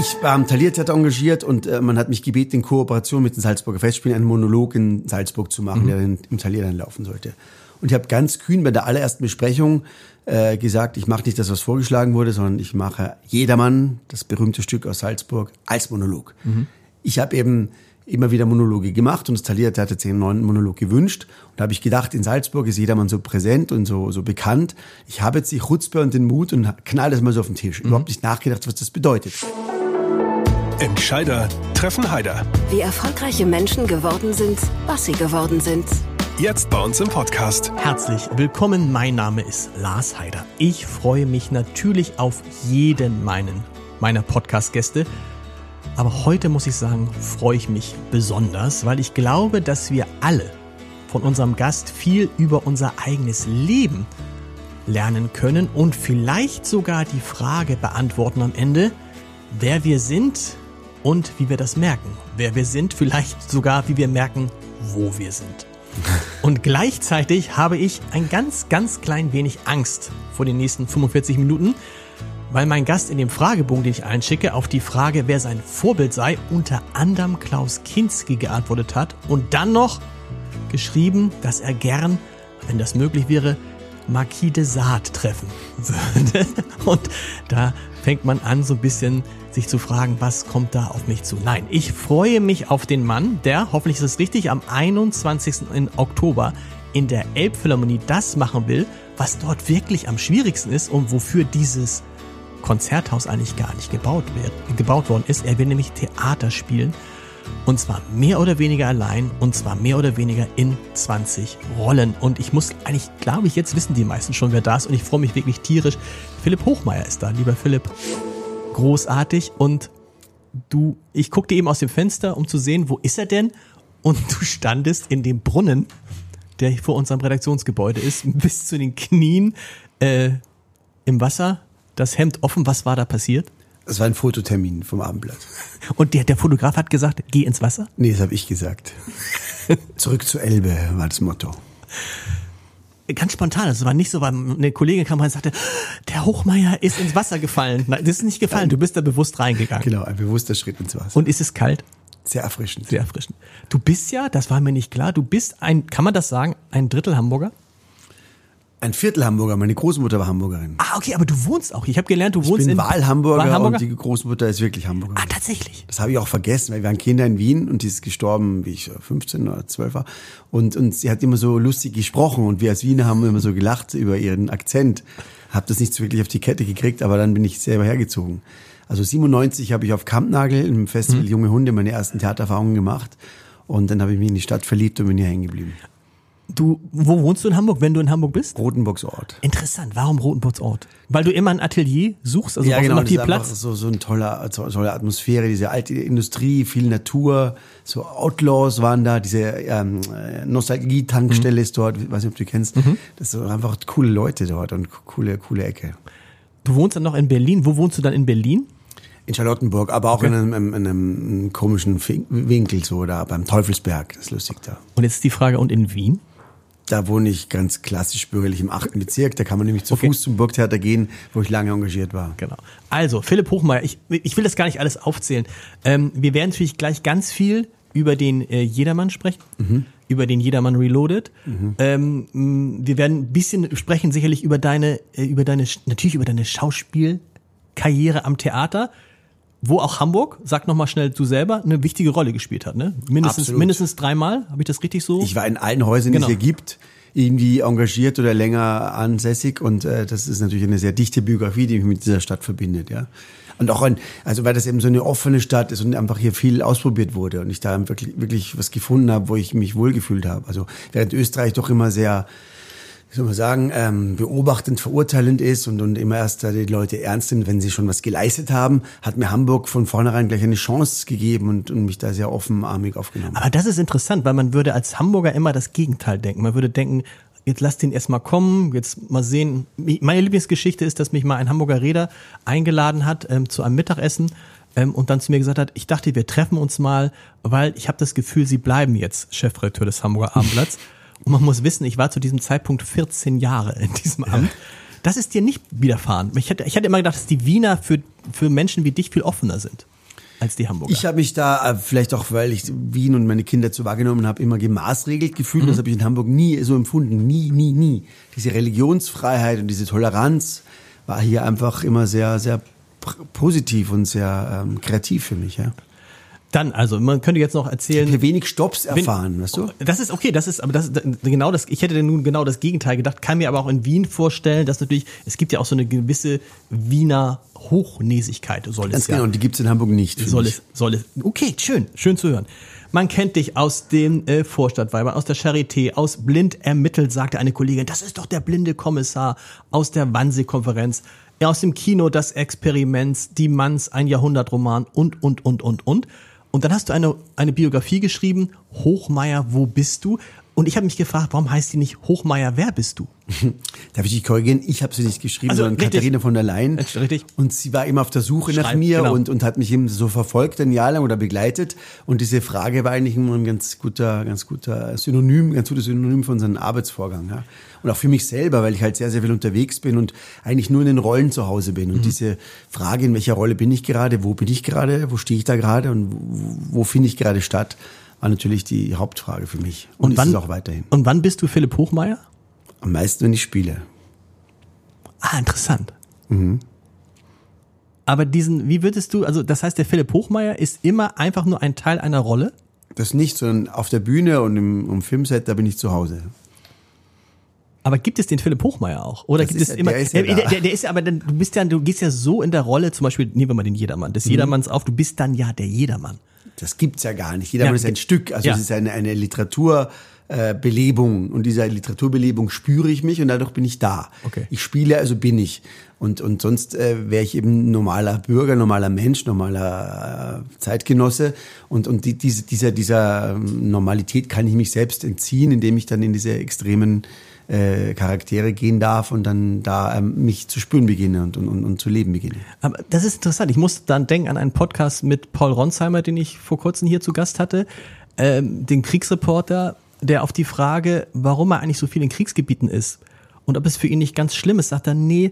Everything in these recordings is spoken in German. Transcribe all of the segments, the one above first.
Ich war am Thalia-Theater engagiert und man hat mich gebeten, in Kooperation mit den Salzburger Festspielen einen Monolog in Salzburg zu machen, der im Thalia dann laufen sollte. Und ich habe ganz kühn bei der allerersten Besprechung gesagt, ich mache nicht das, was vorgeschlagen wurde, sondern ich mache Jedermann, das berühmte Stück aus Salzburg, als Monolog. Ich habe eben immer wieder Monologe gemacht und das Thalia-Theater hat sich einen neuen Monolog gewünscht. Und da habe ich gedacht, in Salzburg ist Jedermann so präsent und so bekannt. Ich habe jetzt die Chutzpe und den Mut und knall das mal so auf den Tisch. Überhaupt nicht nachgedacht, was das bedeutet. Entscheider treffen Heider. Wie erfolgreiche Menschen geworden sind, was sie geworden sind. Jetzt bei uns im Podcast. Herzlich willkommen, mein Name ist Lars Heider. Ich freue mich natürlich auf jeden meiner Podcast-Gäste. Aber heute muss ich sagen, freue ich mich besonders, weil ich glaube, dass wir alle von unserem Gast viel über unser eigenes Leben lernen können und vielleicht sogar die Frage beantworten am Ende, wer wir sind und wie wir das merken. Wer wir sind, vielleicht sogar, wie wir merken, wo wir sind. Und gleichzeitig habe ich ein ganz, ganz klein wenig Angst vor den nächsten 45 Minuten, weil mein Gast in dem Fragebogen, den ich einschicke, auf die Frage, wer sein Vorbild sei, unter anderem Klaus Kinski geantwortet hat und dann noch geschrieben, dass er gern, wenn das möglich wäre, Marquis de Sade treffen würde. Und da fängt man an, so ein bisschen sich zu fragen, was kommt da auf mich zu? Nein, ich freue mich auf den Mann, der, hoffentlich ist es richtig, am 21. Oktober in der Elbphilharmonie das machen will, was dort wirklich am schwierigsten ist und wofür dieses Konzerthaus eigentlich gar nicht gebaut worden ist. Er will nämlich Theater spielen und zwar mehr oder weniger allein und zwar mehr oder weniger in 20 Rollen. Und ich muss eigentlich, glaube ich, jetzt wissen die meisten schon, wer da ist und ich freue mich wirklich tierisch. Philipp Hochmeier ist da, lieber Philipp. Großartig und ich guckte eben aus dem Fenster, um zu sehen, wo ist er denn? Und du standest in dem Brunnen, der vor unserem Redaktionsgebäude ist, bis zu den Knien im Wasser. Das Hemd offen, was war da passiert? Das war ein Fototermin vom Abendblatt. Und der Fotograf hat gesagt, geh ins Wasser? Nee, das habe ich gesagt. Zurück zur Elbe war das Motto. Ganz spontan, das war nicht so, weil eine Kollegin kam rein und sagte, der Hochmeier ist ins Wasser gefallen. Nein, das ist nicht gefallen, du bist da bewusst reingegangen. Genau, ein bewusster Schritt ins Wasser. Und ist es kalt? Sehr erfrischend. Sehr erfrischend. Du bist ja, das war mir nicht klar, du bist kann man das sagen, ein Drittel Hamburger? Ein Viertel Hamburger, meine Großmutter war Hamburgerin. Ah, okay, aber du wohnst auch. Ich habe gelernt, du wohnst in Wahlhamburger und die Großmutter ist wirklich Hamburgerin. Ah, tatsächlich? Das habe ich auch vergessen, weil wir waren Kinder in Wien und die ist gestorben, wie ich 15 oder 12 war. Und sie hat immer so lustig gesprochen und wir als Wiener haben immer so gelacht über ihren Akzent. Habe das nicht so wirklich auf die Kette gekriegt, aber dann bin ich selber hergezogen. Also 97 habe ich auf Kampnagel im Festival Junge Hunde meine ersten Theatererfahrungen gemacht und dann habe ich mich in die Stadt verliebt und bin hier hängen geblieben. Wo wohnst du in Hamburg, wenn du in Hamburg bist? Rotenburgsort. Interessant, warum Rotenburgsort? Weil du immer ein Atelier suchst, also ja, genau, noch viel das ist Platz? So eine tolle Atmosphäre, diese alte Industrie, viel Natur, so Outlaws waren da, diese Nostalgie-Tankstelle ist dort, ich weiß nicht, ob du die kennst. Das sind einfach coole Leute dort und coole Ecke. Du wohnst dann noch in Berlin, wo wohnst du dann in Berlin? In Charlottenburg, aber auch in einem komischen Winkel, so da beim Teufelsberg, das ist lustig da. Und jetzt ist die Frage, und in Wien? Da wohne ich ganz klassisch bürgerlich im 8. Bezirk. Da kann man nämlich zu Fuß zum Burgtheater gehen, wo ich lange engagiert war. Genau. Also, Philipp Hochmeier, ich will das gar nicht alles aufzählen. Wir werden natürlich gleich ganz viel über den Jedermann sprechen, über den Jedermann Reloaded. Wir werden ein bisschen sprechen, sicherlich über deine Schauspielkarriere am Theater, wo auch Hamburg, sag nochmal schnell du selber, eine wichtige Rolle gespielt hat, ne? Mindestens 3-mal, habe ich das richtig so? Ich war in allen Häusern, die es hier gibt, irgendwie engagiert oder länger ansässig und das ist natürlich eine sehr dichte Biografie, die mich mit dieser Stadt verbindet, ja. Und auch weil das eben so eine offene Stadt ist und einfach hier viel ausprobiert wurde und ich da wirklich was gefunden habe, wo ich mich wohlgefühlt habe. Also während Österreich doch immer sehr, wie soll man sagen, beobachtend, verurteilend ist und immer erst die Leute ernst sind, wenn sie schon was geleistet haben, hat mir Hamburg von vornherein gleich eine Chance gegeben und mich da sehr offenarmig aufgenommen. Aber das ist interessant, weil man würde als Hamburger immer das Gegenteil denken. Man würde denken, jetzt lass den erst mal kommen, jetzt mal sehen. Meine Lieblingsgeschichte ist, dass mich mal ein Hamburger Reeder eingeladen hat zu einem Mittagessen und dann zu mir gesagt hat, ich dachte, wir treffen uns mal, weil ich habe das Gefühl, Sie bleiben jetzt Chefredakteur des Hamburger Abendblatts. Und man muss wissen, ich war zu diesem Zeitpunkt 14 Jahre in diesem Amt. Das ist dir nicht widerfahren. Ich hatte immer gedacht, dass die Wiener für Menschen wie dich viel offener sind als die Hamburger. Ich habe mich da, vielleicht auch, weil ich Wien und meine Kinder zu wahrgenommen habe, immer gemaßregelt gefühlt. Das habe ich in Hamburg nie so empfunden. Nie. Diese Religionsfreiheit und diese Toleranz war hier einfach immer sehr, sehr positiv und sehr kreativ für mich. Ja. Dann, also, man könnte jetzt noch erzählen. Ich habe wenig Stopps erfahren, weißt du? Das ist okay, ich hätte nun genau das Gegenteil gedacht, kann mir aber auch in Wien vorstellen, dass natürlich, es gibt ja auch so eine gewisse Wiener Hochnäsigkeit, soll es Ganz ja. genau, und die gibt's in Hamburg nicht. Soll es. Okay, schön zu hören. Man kennt dich aus den Vorstadtweibern, aus der Charité, aus Blind ermittelt, sagte eine Kollegin, das ist doch der blinde Kommissar, aus der Wannsee-Konferenz, aus dem Kino Das Experiment, Die Manns, ein Jahrhundertroman und. Und dann hast du eine Biografie geschrieben, Hochmeier, wo bist du? Und ich habe mich gefragt, warum heißt die nicht Hochmeier, wer bist du? Darf ich dich korrigieren? Ich habe sie nicht geschrieben, also, sondern richtig. Katharina von der Leyen. Richtig. Und sie war immer auf der Suche nach mir genau. und hat mich eben so verfolgt ein Jahr lang oder begleitet. Und diese Frage war eigentlich immer ein ganz gutes Synonym für unseren Arbeitsvorgang. Ja. Und auch für mich selber, weil ich halt sehr, sehr viel unterwegs bin und eigentlich nur in den Rollen zu Hause bin. Und diese Frage, in welcher Rolle bin ich gerade, wo bin ich gerade, wo stehe ich da gerade und wo finde ich gerade statt, war natürlich die Hauptfrage für mich. Und ist es auch weiterhin. Und wann bist du Philipp Hochmeier? Am meisten, wenn ich spiele. Ah, interessant. Aber wie würdest du, also das heißt, der Philipp Hochmeier ist immer einfach nur ein Teil einer Rolle? Das nicht, sondern auf der Bühne und im Filmset, da bin ich zu Hause. Aber gibt es den Philipp Hochmeier auch? Oder gibt es immer? Der ist ja da. Der ist ja, aber du gehst ja so in der Rolle, zum Beispiel, nehmen wir mal den Jedermann, des Jedermanns auf, du bist dann ja der Jedermann. Das gibt's ja gar nicht. Jedermann ist ein Stück, also es ist eine Literaturbelebung und dieser Literaturbelebung spüre ich mich und dadurch bin ich da. Okay. Ich spiele, also bin ich. Und sonst wäre ich eben normaler Bürger, normaler Mensch, normaler Zeitgenosse und dieser Normalität kann ich mich selbst entziehen, indem ich dann in diese extremen Charaktere gehen darf und dann da mich zu spüren beginne und zu leben beginne. Aber das ist interessant. Ich muss dann denken an einen Podcast mit Paul Ronsheimer, den ich vor kurzem hier zu Gast hatte, den Kriegsreporter, der auf die Frage, warum er eigentlich so viel in Kriegsgebieten ist und ob es für ihn nicht ganz schlimm ist, sagt er, nee,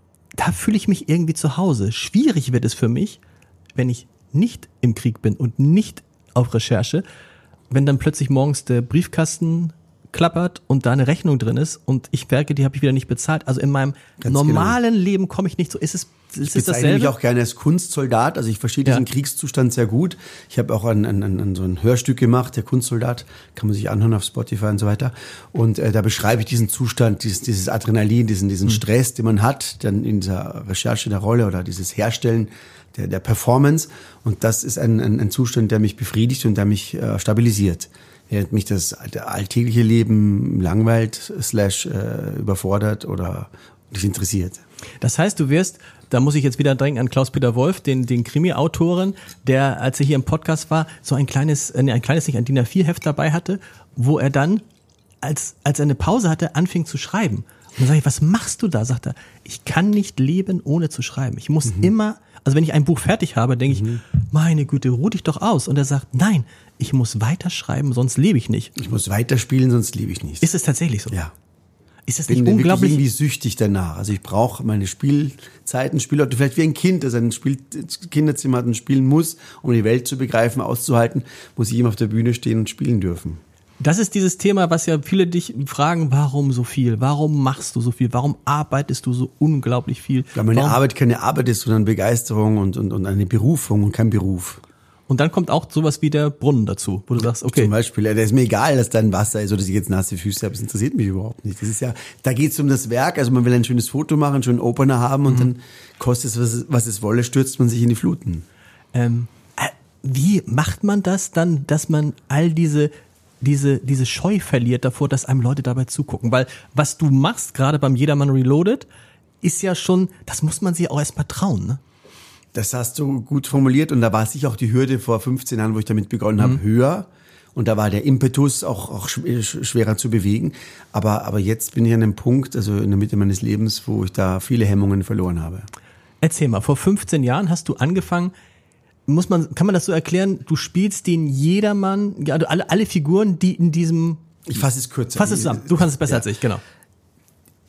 da fühle ich mich irgendwie zu Hause. Schwierig wird es für mich, wenn ich nicht im Krieg bin und nicht auf Recherche, wenn dann plötzlich morgens der Briefkasten klappert und da eine Rechnung drin ist und ich merke, die habe ich wieder nicht bezahlt. Also in meinem normalen Leben komme ich nicht so. Ist es dasselbe? Ich mich auch gerne als Kunstsoldat. Also ich verstehe diesen Kriegszustand sehr gut. Ich habe auch an so ein Hörstück gemacht, der Kunstsoldat, kann man sich anhören auf Spotify und so weiter. Und da beschreibe ich diesen Zustand, dieses Adrenalin, diesen Stress, den man hat, dann in dieser Recherche der Rolle oder dieses Herstellen der Performance. Und das ist ein Zustand, der mich befriedigt und der mich stabilisiert. Während mich das alltägliche Leben langweilt, überfordert oder nicht interessiert. Das heißt, du wirst, da muss ich jetzt wieder denken an Klaus-Peter Wolf, den Krimi-Autoren, der, als er hier im Podcast war, so ein DIN A4-Heft dabei hatte, wo er dann, als er eine Pause hatte, anfing zu schreiben. Und dann sage ich, was machst du da? Sagt er, ich kann nicht leben, ohne zu schreiben. Ich muss immer, also wenn ich ein Buch fertig habe, denke ich, meine Güte, ruh dich doch aus. Und er sagt, nein, ich muss weiterschreiben, sonst lebe ich nicht. Ich muss weiterspielen, sonst lebe ich nicht. Ist es tatsächlich so? Ja. Ist das Ich nicht bin unglaublich? irgendwie süchtig danach. Also ich brauche meine Spielzeiten, Spielorte, vielleicht wie ein Kind, das ein Kinderzimmer hat und spielen muss, um die Welt zu begreifen, auszuhalten, muss ich immer auf der Bühne stehen und spielen dürfen. Das ist dieses Thema, was ja viele dich fragen, warum so viel? Warum machst du so viel? Warum arbeitest du so unglaublich viel? Weil meine Arbeit keine Arbeit ist, sondern Begeisterung und eine Berufung und kein Beruf. Und dann kommt auch sowas wie der Brunnen dazu, wo du sagst, okay. Zum Beispiel, da ist mir egal, dass da ein Wasser ist oder dass ich jetzt nasse Füße habe, das interessiert mich überhaupt nicht. Das ist ja, da geht es um das Werk, also man will ein schönes Foto machen, einen schönen Opener haben und dann kostet es, was es wolle, stürzt man sich in die Fluten. Wie macht man das dann, dass man all diese Scheu verliert davor, dass einem Leute dabei zugucken? Weil was du machst, gerade beim Jedermann Reloaded, ist ja schon, das muss man sich auch erstmal trauen, ne? Das hast du gut formuliert und da war sicher auch die Hürde vor 15 Jahren, wo ich damit begonnen habe, höher. Und da war der Impetus auch schwerer zu bewegen. Aber jetzt bin ich an einem Punkt, also in der Mitte meines Lebens, wo ich da viele Hemmungen verloren habe. Erzähl mal, vor 15 Jahren hast du angefangen, kann man das so erklären, du spielst den Jedermann, also alle Figuren, die in diesem... Ich fasse es kürzer. Fass es zusammen, du kannst es besser als ich, genau.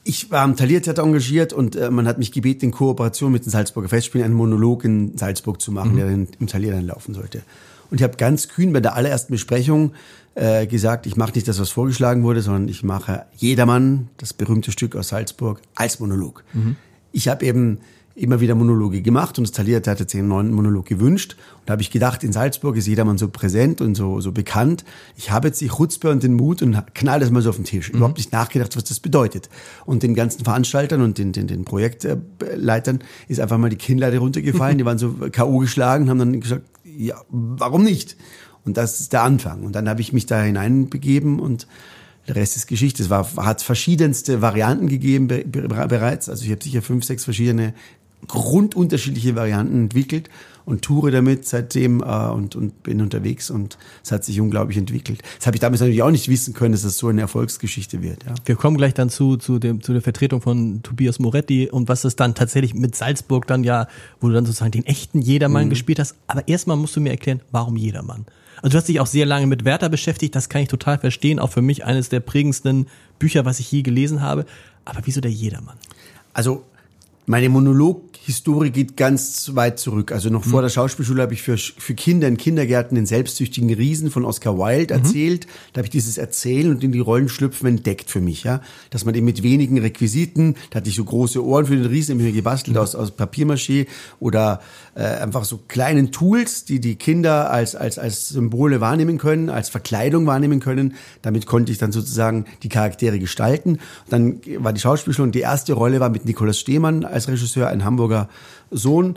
Ich war am Thalia-Theater engagiert und man hat mich gebeten, in Kooperation mit den Salzburger Festspielen einen Monolog in Salzburg zu machen, der dann im Thalia dann laufen sollte. Und ich habe ganz kühn bei der allerersten Besprechung gesagt, ich mache nicht das, was vorgeschlagen wurde, sondern ich mache Jedermann, das berühmte Stück aus Salzburg, als Monolog. Ich habe eben immer wieder Monologe gemacht und das Thalia-Theater hat sich einen neuen Monolog gewünscht. Und da habe ich gedacht, in Salzburg ist Jedermann so präsent und so bekannt. Ich habe jetzt die Chutzpe und den Mut und knall das mal so auf den Tisch. Überhaupt nicht nachgedacht, was das bedeutet. Und den ganzen Veranstaltern und den Projektleitern ist einfach mal die Kinnlade runtergefallen. Die waren so K.O. geschlagen und haben dann gesagt, ja, warum nicht? Und das ist der Anfang. Und dann habe ich mich da hineinbegeben und der Rest ist Geschichte. Es hat verschiedenste Varianten gegeben bereits. Also ich habe sicher 5, 6 verschiedene grundunterschiedliche Varianten entwickelt und toure damit seitdem und bin unterwegs und es hat sich unglaublich entwickelt. Das habe ich damals natürlich auch nicht wissen können, dass das so eine Erfolgsgeschichte wird. Ja. Wir kommen gleich dann zu der Vertretung von Tobias Moretti und was es dann tatsächlich mit Salzburg dann wo du dann sozusagen den echten Jedermann gespielt hast. Aber erstmal musst du mir erklären, warum Jedermann? Also du hast dich auch sehr lange mit Werther beschäftigt, das kann ich total verstehen, auch für mich eines der prägendsten Bücher, was ich je gelesen habe. Aber wieso der Jedermann? Also meine Monologhistorie geht ganz weit zurück. Also noch vor der Schauspielschule habe ich für Kinder in Kindergärten den selbstsüchtigen Riesen von Oscar Wilde erzählt. Da habe ich dieses Erzählen und in die Rollen schlüpfen entdeckt für mich, ja. Dass man eben mit wenigen Requisiten, da hatte ich so große Ohren für den Riesen, habe ich mir gebastelt aus Papiermaché oder einfach so kleinen Tools, die Kinder als Symbole wahrnehmen können, als Verkleidung wahrnehmen können. Damit konnte ich dann sozusagen die Charaktere gestalten. Und dann war die Schauspielschule und die erste Rolle war mit Nikolaus Stehmann als Regisseur, ein Hamburger Sohn,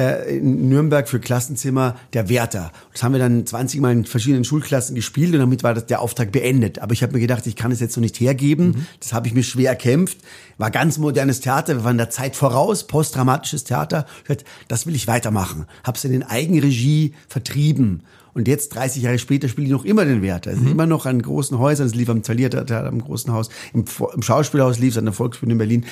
in Nürnberg für Klassenzimmer, der Werther. Das haben wir dann 20 Mal in verschiedenen Schulklassen gespielt und damit war der Auftrag beendet. Aber ich habe mir gedacht, ich kann es jetzt noch nicht hergeben. Das habe ich mir schwer erkämpft. War ganz modernes Theater, wir waren der Zeit voraus, postdramatisches Theater. Ich dachte, das will ich weitermachen. Habe es in Eigenregie vertrieben. Und jetzt, 30 Jahre später, spiele ich noch immer den Werther. Also immer noch an großen Häusern. Es lief am Thalia-Theater, am großen Haus. Im Schauspielhaus lief es an der Volksbühne in Berlin.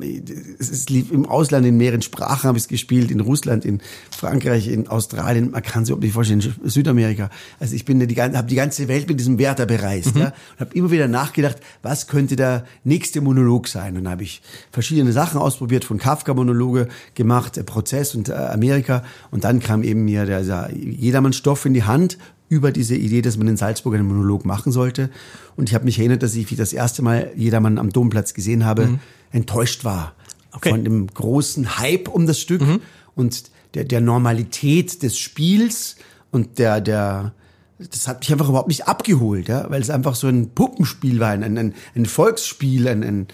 Es lief im Ausland, in mehreren Sprachen habe ich es gespielt. In Russland, in Frankreich, in Australien. Man kann sich überhaupt nicht vorstellen, in Südamerika. Also ich bin habe die ganze Welt mit diesem Werther bereist. Ja, und habe immer wieder nachgedacht, was könnte der nächste Monolog sein. Und dann habe ich verschiedene Sachen ausprobiert, von Kafka-Monologe gemacht, Prozess und Amerika. Und dann kam eben mir dieser Jedermann-Stoff in die Hand über diese Idee, dass man in Salzburg einen Monolog machen sollte. Und ich habe mich erinnert, dass ich, wie das erste Mal Jedermann am Domplatz gesehen habe, enttäuscht war von dem großen Hype um das Stück und der Normalität des Spiels und das hat mich einfach überhaupt nicht abgeholt, ja, weil es einfach so ein Puppenspiel war, ein Volksspiel,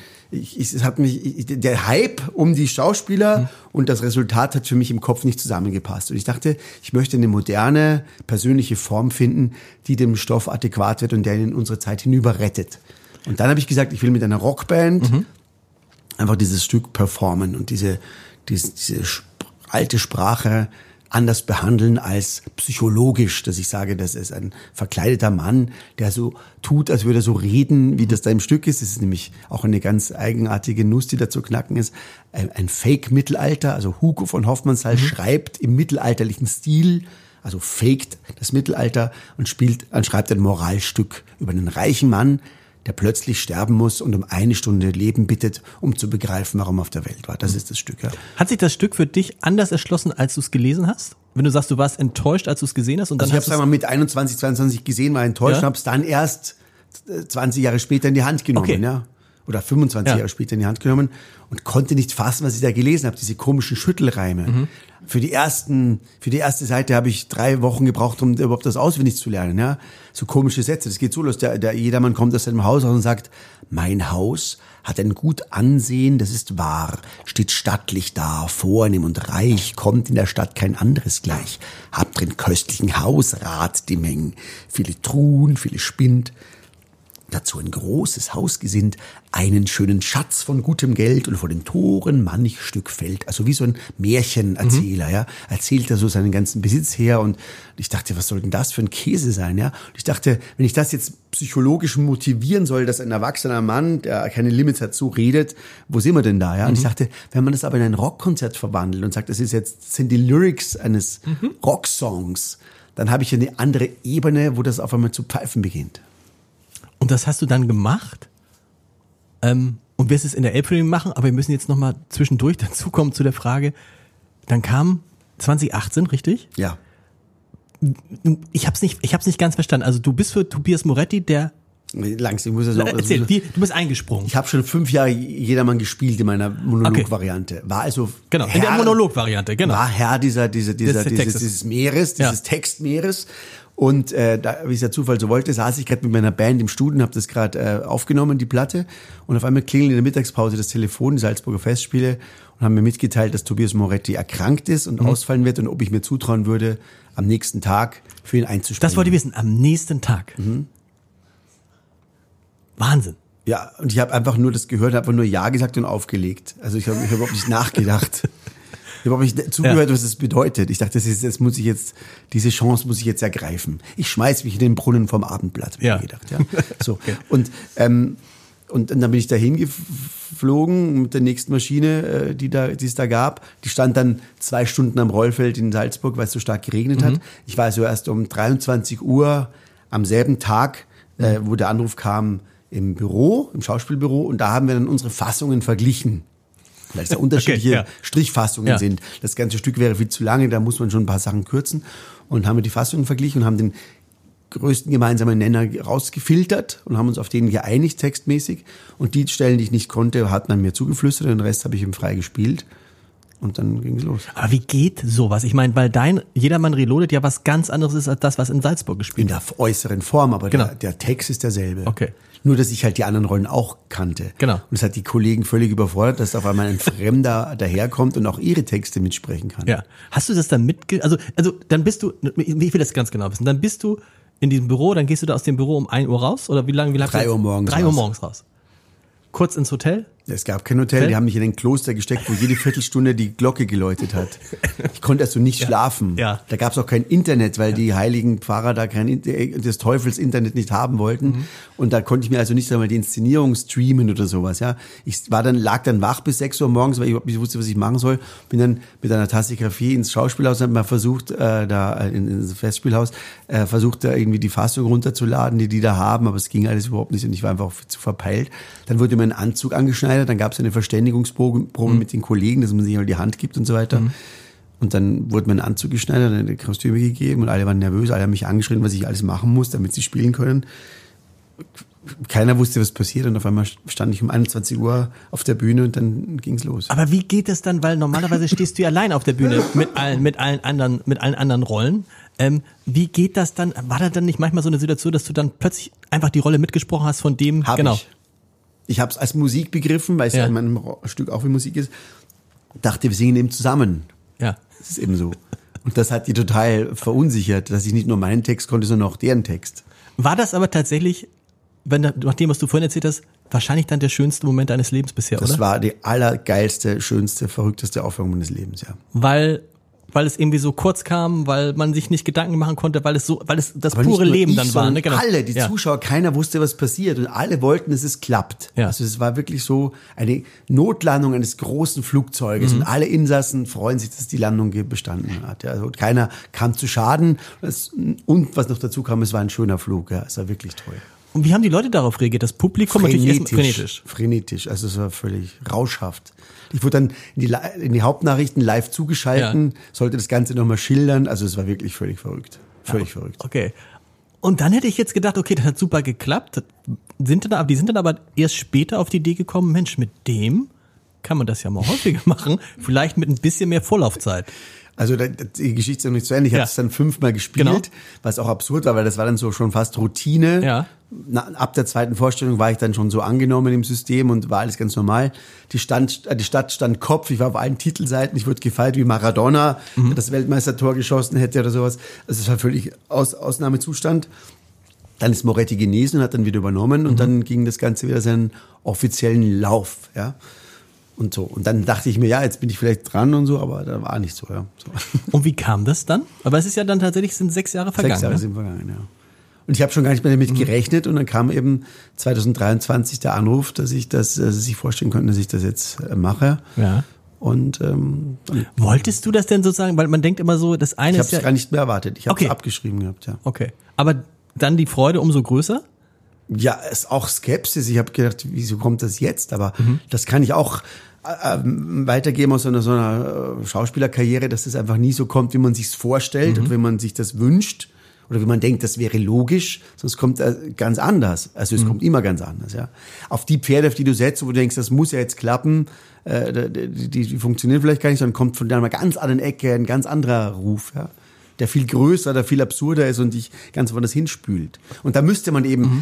der Hype um die Schauspieler und das Resultat hat für mich im Kopf nicht zusammengepasst. Und ich dachte, ich möchte eine moderne, persönliche Form finden, die dem Stoff adäquat wird und der ihn in unsere Zeit hinüber rettet. Und dann habe ich gesagt, ich will mit einer Rockband einfach dieses Stück performen und diese alte Sprache anders behandeln als psychologisch, dass ich sage, das ist ein verkleideter Mann, der so tut, als würde er so reden, wie das da im Stück ist. Das ist nämlich auch eine ganz eigenartige Nuss, die da zu knacken ist. Ein Fake-Mittelalter, also Hugo von Hofmannsthal schreibt im mittelalterlichen Stil, also faked das Mittelalter und schreibt ein Moralstück über einen reichen Mann, der plötzlich sterben muss und um 1 Stunde Leben bittet, um zu begreifen, warum er auf der Welt war. Das ist das Stück, ja. Hat sich das Stück für dich anders erschlossen, als du es gelesen hast? Wenn du sagst, du warst enttäuscht, als du es gesehen hast? Und dann also ich habe es einmal mit 21, 22 gesehen, war enttäuscht und habe es dann erst 20 Jahre später in die Hand genommen, ja. Oder 25 Jahre später in die Hand genommen und konnte nicht fassen, was ich da gelesen habe, diese komischen Schüttelreime. Für die erste Seite habe ich 3 Wochen gebraucht, um überhaupt das auswendig zu lernen, ja. So komische Sätze. Das geht so los. Der Jedermann kommt aus seinem Haus und sagt, mein Haus hat ein gut Ansehen, das ist wahr, steht stattlich da, vornehm und reich, kommt in der Stadt kein anderes gleich. Habt drin köstlichen Hausrat die Mengen, viele Truhen, viele Spind. Dazu ein großes Haus gesinnt, einen schönen Schatz von gutem Geld und vor den Toren manch Stück fällt. Also wie so ein Märchenerzähler, ja. Erzählt er so seinen ganzen Besitz her und ich dachte, was soll denn das für ein Käse sein, ja. Und ich dachte, wenn ich das jetzt psychologisch motivieren soll, dass ein erwachsener Mann, der keine Limits hat, so redet, wo sind wir denn da, ja? Und ich dachte, wenn man das aber in ein Rockkonzert verwandelt und sagt, das sind die Lyrics eines Rocksongs, dann habe ich eine andere Ebene, wo das auf einmal zu pfeifen beginnt. Und das hast du dann gemacht? und wirst es in der Elbphilharmonie machen, aber wir müssen jetzt nochmal zwischendurch dazu kommen zu der Frage, dann kam 2018, richtig? Ja. Ich hab's nicht ganz verstanden. Also du bist für Tobias Moretti der... Langsam, ich muss das auch... Erzähl, du bist eingesprungen. Ich habe schon 5 Jahre Jedermann gespielt in meiner Monologvariante. War also genau, in der Monologvariante, genau. War Herr dieses Meeres, dieses Textmeeres. Und da, wie es der Zufall so wollte, saß ich gerade mit meiner Band im Studio und habe das gerade aufgenommen, die Platte. Und auf einmal klingelt in der Mittagspause das Telefon, die Salzburger Festspiele, und haben mir mitgeteilt, dass Tobias Moretti erkrankt ist und ausfallen wird und ob ich mir zutrauen würde, am nächsten Tag für ihn einzuspringen. Das wollte ich wissen, am nächsten Tag. Wahnsinn. Ja, und ich habe einfach nur das gehört, habe einfach nur Ja gesagt und aufgelegt. Also ich habe überhaupt nicht nachgedacht. Ich habe überhaupt nicht zugehört, was das bedeutet. Ich dachte, diese Chance muss ich jetzt ergreifen. Ich schmeiß mich in den Brunnen vom Abendblatt, habe ich gedacht. Ja. So. Okay. Und dann bin ich da hingeflogen mit der nächsten Maschine, die es da gab. Die stand dann 2 Stunden am Rollfeld in Salzburg, weil es so stark geregnet hat. Ich war also erst um 23 Uhr am selben Tag, wo der Anruf kam, im Büro, im Schauspielbüro, und da haben wir dann unsere Fassungen verglichen. Weil es da unterschiedliche Strichfassungen sind. Das ganze Stück wäre viel zu lange, da muss man schon ein paar Sachen kürzen. Und haben wir die Fassungen verglichen und haben den größten gemeinsamen Nenner rausgefiltert und haben uns auf den geeinigt, textmäßig. Und die Stellen, die ich nicht konnte, hat man mir zugeflüstert, den Rest habe ich ihm frei gespielt. Und dann ging es los. Aber wie geht sowas? Ich meine, weil dein Jedermann Reloaded ja was ganz anderes ist als das, was in Salzburg gespielt wird. In der äußeren Form, aber der Text ist derselbe. Okay. Nur, dass ich halt die anderen Rollen auch kannte. Genau. Und das hat die Kollegen völlig überfordert, dass auf einmal ein Fremder daherkommt und auch ihre Texte mitsprechen kann. Ja. Hast du das dann also dann bist du, ich will das ganz genau wissen, dann bist du in diesem Büro, dann gehst du da aus dem Büro um 1 Uhr raus? Oder wie lange? 3 Uhr morgens. 3 Uhr morgens raus. Kurz ins Hotel? Es gab kein Hotel, die haben mich in ein Kloster gesteckt, wo jede Viertelstunde die Glocke geläutet hat. Ich konnte also nicht schlafen. Ja. Da gab es auch kein Internet, weil die heiligen Pfarrer da des Teufels Internet nicht haben wollten. Und da konnte ich mir also nicht einmal die Inszenierung streamen oder sowas. Ja, ich lag dann wach bis 6 Uhr morgens, weil ich überhaupt nicht wusste, was ich machen soll. Bin dann mit einer Tasse Kaffee ins Schauspielhaus und habe mal versucht, ins Festspielhaus, versucht da irgendwie die Fassung runterzuladen, die da haben, aber es ging alles überhaupt nicht und ich war einfach zu verpeilt. Dann wurde mir ein Anzug angeschneidert, dann gab es eine Verständigungsprobe mit den Kollegen, dass man sich halt die Hand gibt und so weiter. Und dann wurde mir ein Anzug geschneidert, eine Kostüme gegeben und alle waren nervös, alle haben mich angeschrien, was ich alles machen muss, damit sie spielen können. Keiner wusste, was passiert und auf einmal stand ich um 21 Uhr auf der Bühne und dann ging's los. Aber wie geht das dann, weil normalerweise stehst du ja allein auf der Bühne mit allen anderen Rollen. Wie geht das dann? War da dann nicht manchmal so eine Situation, dass du dann plötzlich einfach die Rolle mitgesprochen hast von dem? Ich habe es als Musik begriffen, weil es ja in meinem Stück auch wie Musik ist. Dachte, wir singen eben zusammen. Ja. Das ist eben so. Und das hat die total verunsichert, dass ich nicht nur meinen Text konnte, sondern auch deren Text. War das aber tatsächlich, nach dem, was du vorhin erzählt hast, wahrscheinlich dann der schönste Moment deines Lebens bisher, oder? Das war die allergeilste, schönste, verrückteste Aufführung meines Lebens, ja. Weil es irgendwie so kurz kam, weil man sich nicht Gedanken machen konnte, weil es das aber pure Leben dann ich, war. Ne? Genau. Alle, die Zuschauer, keiner wusste, was passiert und alle wollten, dass es klappt. Ja. Also es war wirklich so eine Notlandung eines großen Flugzeuges und alle Insassen freuen sich, dass die Landung bestanden hat. Ja. Also keiner kam zu Schaden und was noch dazu kam, es war ein schöner Flug. Ja. Es war wirklich toll. Und wie haben die Leute darauf reagiert? Das Publikum natürlich frenetisch. Frenetisch, also es war völlig rauschhaft. Ich wurde dann in die Hauptnachrichten live zugeschalten, sollte das Ganze nochmal schildern. Also es war wirklich völlig verrückt. Völlig verrückt. Okay. Und dann hätte ich jetzt gedacht, okay, das hat super geklappt. Die sind dann aber erst später auf die Idee gekommen, Mensch, mit dem kann man das ja mal häufiger machen. Vielleicht mit ein bisschen mehr Vorlaufzeit. Also die Geschichte ist noch nicht zu Ende. Ich habe es dann 5-mal gespielt, was auch absurd war, weil das war dann so schon fast Routine. Ja. Ab der 2. Vorstellung war ich dann schon so angenommen im System und war alles ganz normal. Die Stadt stand Kopf. Ich war auf allen Titelseiten. Ich wurde gefeiert wie Maradona, der das Weltmeistertor geschossen hätte oder sowas. Also es war völlig Ausnahmezustand. Dann ist Moretti genesen und hat dann wieder übernommen und dann ging das Ganze wieder seinen offiziellen Lauf, ja. Und so. Und dann dachte ich mir, ja, jetzt bin ich vielleicht dran und so, aber da war nicht so, ja. So. Und wie kam das dann? Aber es ist ja dann tatsächlich, sind 6 Jahre vergangen. 6 Jahre sind vergangen, ja. Und ich habe schon gar nicht mehr damit gerechnet und dann kam eben 2023 der Anruf, dass sie sich vorstellen konnten, dass ich das jetzt mache. Ja. Und wolltest du das denn sozusagen, weil man denkt immer so, das eine ist ja... Ich habe es gar nicht mehr erwartet. Ich habe es abgeschrieben gehabt, ja. Okay. Aber dann die Freude umso größer? Ja, ist auch Skepsis. Ich habe gedacht, wieso kommt das jetzt? Aber das kann ich auch weitergeben aus so einer Schauspielerkarriere, dass das einfach nie so kommt, wie man sich's vorstellt und wenn man sich das wünscht oder wie man denkt, das wäre logisch, sonst kommt ganz anders. Also es kommt immer ganz anders. Ja. Auf die Pferde, auf die du setzt, wo du denkst, das muss ja jetzt klappen, die funktionieren vielleicht gar nicht, sondern kommt von einer ganz anderen Ecke ein ganz anderer Ruf. Ja. Der viel größer, der viel absurder ist und dich ganz woanders hinspült. Und da müsste man eben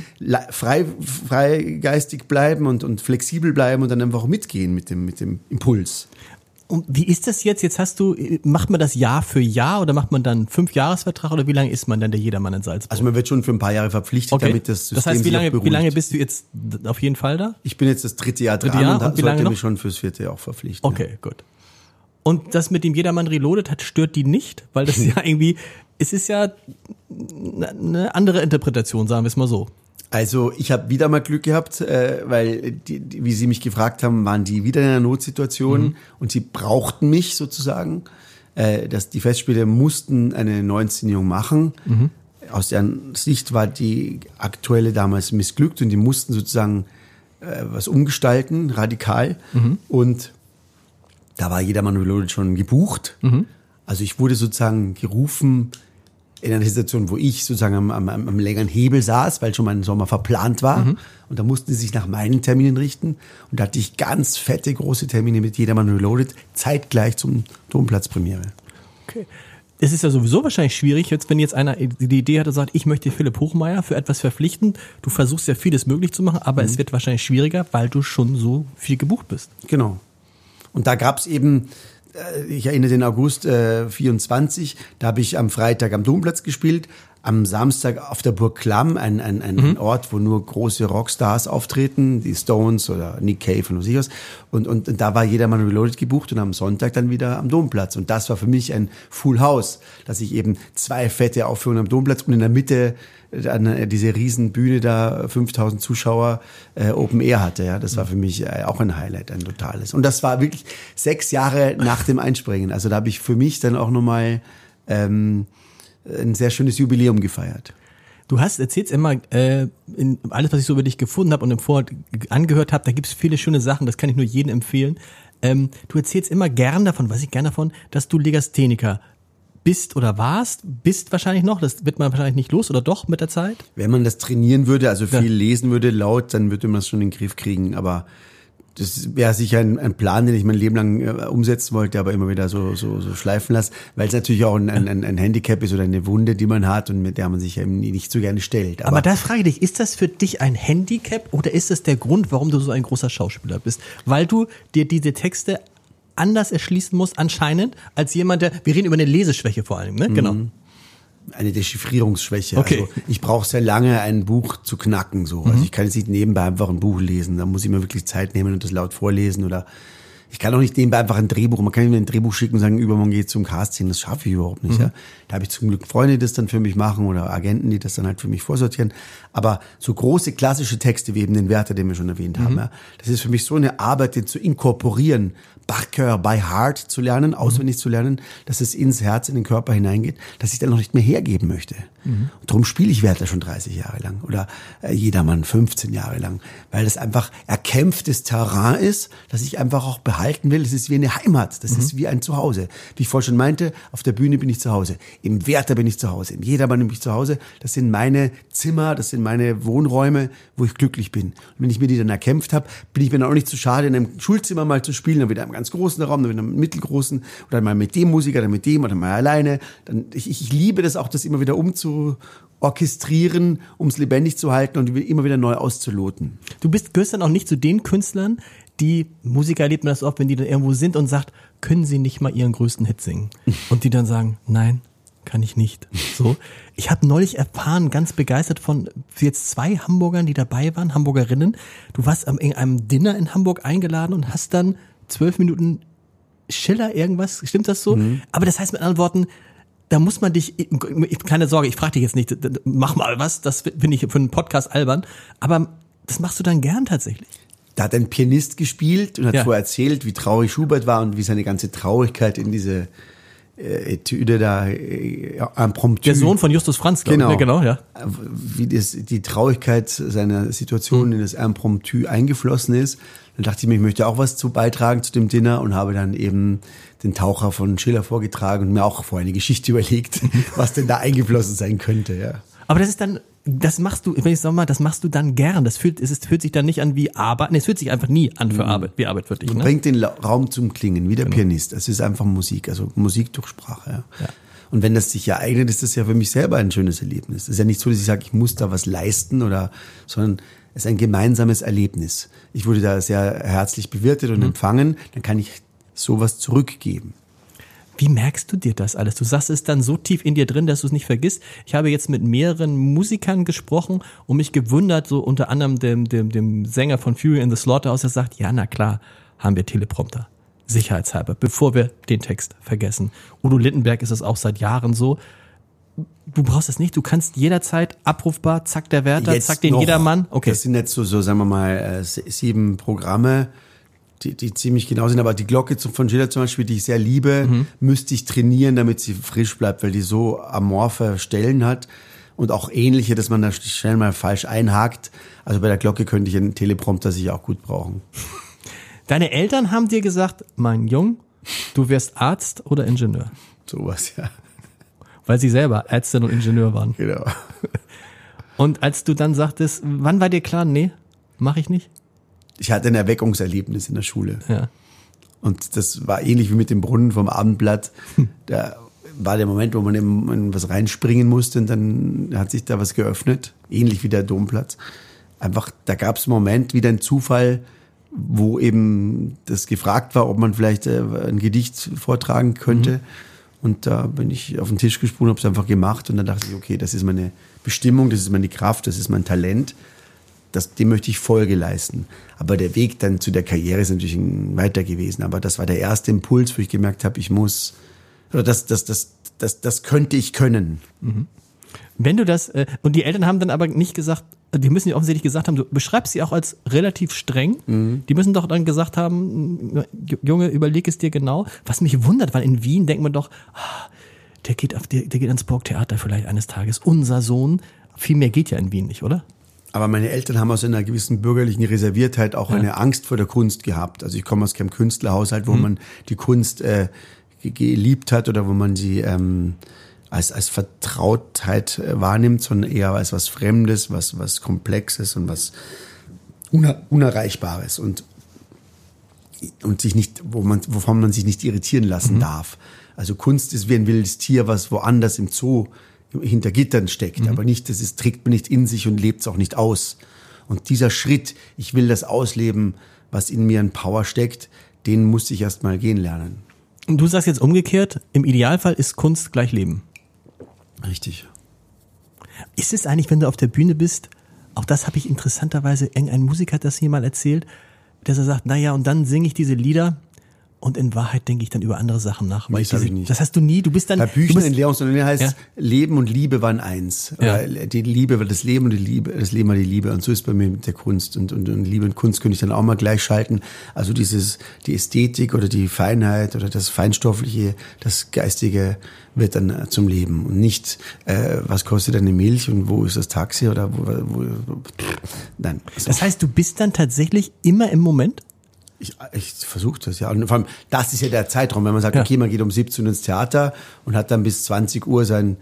freigeistig bleiben und flexibel bleiben und dann einfach mitgehen mit dem Impuls. Und wie ist das jetzt? Macht man das Jahr für Jahr oder macht man dann 5-Jahres-Vertrag oder wie lange ist man dann der Jedermann in Salzburg? Also man wird schon für ein paar Jahre verpflichtet, damit das System sich auch beruhigt. Wie lange bist du jetzt auf jeden Fall da? Ich bin jetzt das 3. Jahr dran und sollte mich schon fürs 4. Jahr auch verpflichten. Okay, gut. Und das mit dem Jedermann Reloaded stört die nicht? Weil das ja irgendwie, es ist ja eine andere Interpretation, sagen wir es mal so. Also ich habe wieder mal Glück gehabt, weil wie Sie mich gefragt haben, waren die wieder in einer Notsituation und sie brauchten mich sozusagen. Die Festspiele mussten eine Neuinszenierung machen. Aus deren Sicht war die aktuelle damals missglückt und die mussten sozusagen was umgestalten, radikal. Und da war Jedermann Reloaded schon gebucht. Also ich wurde sozusagen gerufen in einer Situation, wo ich sozusagen am längeren Hebel saß, weil schon mein Sommer verplant war. Und da mussten sie sich nach meinen Terminen richten. Und da hatte ich ganz fette, große Termine mit Jedermann Reloaded, zeitgleich zum Domplatzpremiere. Okay. Es ist ja sowieso wahrscheinlich schwierig, wenn jetzt einer die Idee hat und sagt, ich möchte Philipp Hochmeier für etwas verpflichten. Du versuchst ja vieles möglich zu machen, aber es wird wahrscheinlich schwieriger, weil du schon so viel gebucht bist. Genau. Und da gab's eben, ich erinnere den August 24, da habe ich am Freitag am Domplatz gespielt, am Samstag auf der Burg Klamm, ein Ort, wo nur große Rockstars auftreten, die Stones oder Nick Cave und was ich was. Und da war Jedermann Reloaded gebucht und am Sonntag dann wieder am Domplatz. Und das war für mich ein Full House, dass ich eben 2 fette Aufführungen am Domplatz und in der Mitte diese riesen Bühne da, 5000 Zuschauer, Open Air hatte. Ja, das war für mich auch ein Highlight, ein totales. Und das war wirklich 6 Jahre nach dem Einspringen. Also da habe ich für mich dann auch nochmal ein sehr schönes Jubiläum gefeiert. Du erzählst immer, in alles, was ich so über dich gefunden habe und im Vorfeld angehört habe, da gibt es viele schöne Sachen, das kann ich nur jedem empfehlen. Du erzählst immer gern davon, dass du Legastheniker bist oder bist wahrscheinlich noch, das wird man wahrscheinlich nicht los oder doch mit der Zeit? Wenn man das trainieren würde, also viel lesen würde laut, dann würde man das schon in den Griff kriegen, aber das wäre sicher ein Plan, den ich mein Leben lang umsetzen wollte, aber immer wieder so schleifen lasse, weil es natürlich auch ein Handicap ist oder eine Wunde, die man hat und mit der man sich eben nicht so gerne stellt. Aber da frage ich dich, ist das für dich ein Handicap oder ist das der Grund, warum du so ein großer Schauspieler bist? Weil du dir diese Texte anders erschließen musst anscheinend, als jemand, wir reden über eine Leseschwäche vor allem, ne? Genau. Eine Dechiffrierungsschwäche. Okay. Also ich brauche sehr lange, ein Buch zu knacken. So. Also ich kann jetzt nicht nebenbei einfach ein Buch lesen. Da muss ich mir wirklich Zeit nehmen und das laut vorlesen. Oder ich kann auch nicht nebenbei einfach ein Drehbuch. Man kann mir ein Drehbuch schicken und sagen, übermorgen geht's zum Casting. Das schaffe ich überhaupt nicht. Ja. Da habe ich zum Glück Freunde, die das dann für mich machen oder Agenten, die das dann halt für mich vorsortieren. Aber so große klassische Texte wie eben den Werther, den wir schon erwähnt haben, ja, das ist für mich so eine Arbeit, den zu inkorporieren, Bachchor by heart zu lernen, auswendig zu lernen, dass es ins Herz, in den Körper hineingeht, dass ich dann noch nicht mehr hergeben möchte. Und darum spiele ich Werther schon 30 Jahre lang oder Jedermann 15 Jahre lang, weil das einfach erkämpftes Terrain ist, das ich einfach auch behalten will. Es ist wie eine Heimat, das ist wie ein Zuhause. Wie ich vorhin schon meinte, auf der Bühne bin ich zu Hause, im Werther bin ich zu Hause, im Jedermann bin ich zu Hause. Das sind meine Zimmer, das sind meine Wohnräume, wo ich glücklich bin. Und wenn ich mir die dann erkämpft habe, bin ich mir dann auch nicht zu schade, in einem Schulzimmer mal zu spielen, dann wieder im ganz großen Raum, dann wieder im mittelgroßen oder mal mit dem Musiker, dann mit dem oder mal alleine. Ich liebe das auch, das immer wieder orchestrieren, um es lebendig zu halten und immer wieder neu auszuloten. Du gehörst dann auch nicht zu den Künstlern, die Musiker erlebt man das oft, wenn die dann irgendwo sind und sagt, können sie nicht mal ihren größten Hit singen? Und die dann sagen, nein, kann ich nicht. So. Ich habe neulich erfahren, ganz begeistert von jetzt 2 Hamburgern, die dabei waren, Hamburgerinnen. Du warst in einem Dinner in Hamburg eingeladen und hast dann 12 Minuten Schiller irgendwas, stimmt das so? Aber das heißt mit anderen Worten, da muss man dich, keine Sorge, ich frage dich jetzt nicht, mach mal was, das finde ich für einen Podcast albern, aber das machst du dann gern tatsächlich. Da hat ein Pianist gespielt und hat vorher erzählt, wie traurig Schubert war und wie seine ganze Traurigkeit in Etüde da, impromptu. Der Sohn von Justus Franz, glaube ich. Genau. Ja. Wie die Traurigkeit seiner Situation in das Impromptu eingeflossen ist. Dann dachte ich mir, ich möchte auch was zu beitragen zu dem Dinner und habe dann eben den Taucher von Schiller vorgetragen und mir auch vorher eine Geschichte überlegt, was denn da eingeflossen sein könnte, ja. Aber das machst du, wenn ich sag mal, das machst du dann gern. Es fühlt sich dann nicht an wie Arbeit. Nee, es fühlt sich einfach nie an für Arbeit, wie Arbeit für dich. Man bringt den Raum zum Klingen, wie der Pianist. Es ist einfach Musik, also Musik durch Sprache. Ja. Und wenn das sich ereignet, ist das ja für mich selber ein schönes Erlebnis. Es ist ja nicht so, dass ich sage, ich muss da was leisten sondern es ist ein gemeinsames Erlebnis. Ich wurde da sehr herzlich bewirtet und empfangen. Dann kann ich sowas zurückgeben. Wie merkst du dir das alles? Du sagst es dann so tief in dir drin, dass du es nicht vergisst. Ich habe jetzt mit mehreren Musikern gesprochen und mich gewundert, so unter anderem dem Sänger von Fury in the Slaughterhouse, der sagt, ja, na klar, haben wir Teleprompter. Sicherheitshalber, bevor wir den Text vergessen. Udo Lindenberg ist es auch seit Jahren so. Du brauchst es nicht, du kannst jederzeit abrufbar, zack der Wärter, jetzt zack den noch, jedermann. Okay. Das sind jetzt so sagen wir mal, 7 Programme, die ziemlich genau sind, aber die Glocke von Schiller zum Beispiel, die ich sehr liebe, müsste ich trainieren, damit sie frisch bleibt, weil die so amorphe Stellen hat und auch ähnliche, dass man da schnell mal falsch einhakt. Also bei der Glocke könnte ich einen Teleprompter sicher auch gut brauchen. Deine Eltern haben dir gesagt, mein Jung, du wirst Arzt oder Ingenieur. Sowas, ja. Weil sie selber Ärztin und Ingenieur waren. Genau. Und als du dann sagtest, wann war dir klar, nee, mach ich nicht? Ich hatte ein Erweckungserlebnis in der Schule. Ja. Und das war ähnlich wie mit dem Brunnen vom Abendblatt. Da war der Moment, wo man in was reinspringen musste und dann hat sich da was geöffnet. Ähnlich wie der Domplatz. Einfach, da gab es einen Moment, wieder ein Zufall, wo eben das gefragt war, ob man vielleicht ein Gedicht vortragen könnte. Und da bin ich auf den Tisch gesprungen, habe es einfach gemacht und dann dachte ich, okay, das ist meine Bestimmung, das ist meine Kraft, das ist mein Talent. Dem möchte ich Folge leisten. Aber der Weg dann zu der Karriere ist natürlich weiter gewesen. Aber das war der erste Impuls, wo ich gemerkt habe, ich muss, oder das könnte ich können. Wenn du das, und die Eltern haben dann aber nicht gesagt, die müssen ja offensichtlich gesagt haben, du beschreibst sie auch als relativ streng. Die müssen doch dann gesagt haben, Junge, überleg es dir genau. Was mich wundert, weil in Wien denkt man doch, der geht ans Burgtheater vielleicht eines Tages, unser Sohn. Viel mehr geht ja in Wien nicht, oder? Aber meine Eltern haben aus einer gewissen bürgerlichen Reserviertheit auch eine Angst vor der Kunst gehabt. Also ich komme aus keinem Künstlerhaushalt, wo man die Kunst geliebt hat oder wo man sie als Vertrautheit wahrnimmt, sondern eher als was Fremdes, was Komplexes und was Unerreichbares und sich nicht, wovon man sich nicht irritieren lassen darf. Also Kunst ist wie ein wildes Tier, was woanders im Zoo hinter Gittern steckt, aber nicht, trägt man nicht in sich und lebt es auch nicht aus. Und dieser Schritt, ich will das ausleben, was in mir an Power steckt, den muss ich erst mal gehen lernen. Und du sagst jetzt umgekehrt, im Idealfall ist Kunst gleich Leben. Richtig. Ist es eigentlich, wenn du auf der Bühne bist, auch das habe ich interessanterweise, irgendein Musiker hat das hier mal erzählt, dass er sagt, naja, und dann singe ich diese Lieder und in Wahrheit denke ich dann über andere Sachen nach. Weil das nicht. Das hast du nie, du bist dann... Bei Büchern in Lehrungsstunden heißt ja. Leben und Liebe waren eins. Ja. Die Liebe war das Leben und das Leben war die Liebe. Und so ist bei mir mit der Kunst. Und Liebe und Kunst könnte ich dann auch mal gleich schalten. Also die Ästhetik oder die Feinheit oder das Feinstoffliche, das Geistige wird dann zum Leben. Und nicht, was kostet eine Milch und wo ist das Taxi oder wo nein. Also das heißt, du bist dann tatsächlich immer im Moment? Ich versuche das, ja. Und vor allem, das ist ja der Zeitraum, wenn man sagt, okay, man geht um 17 Uhr ins Theater und hat dann bis 20 Uhr seinen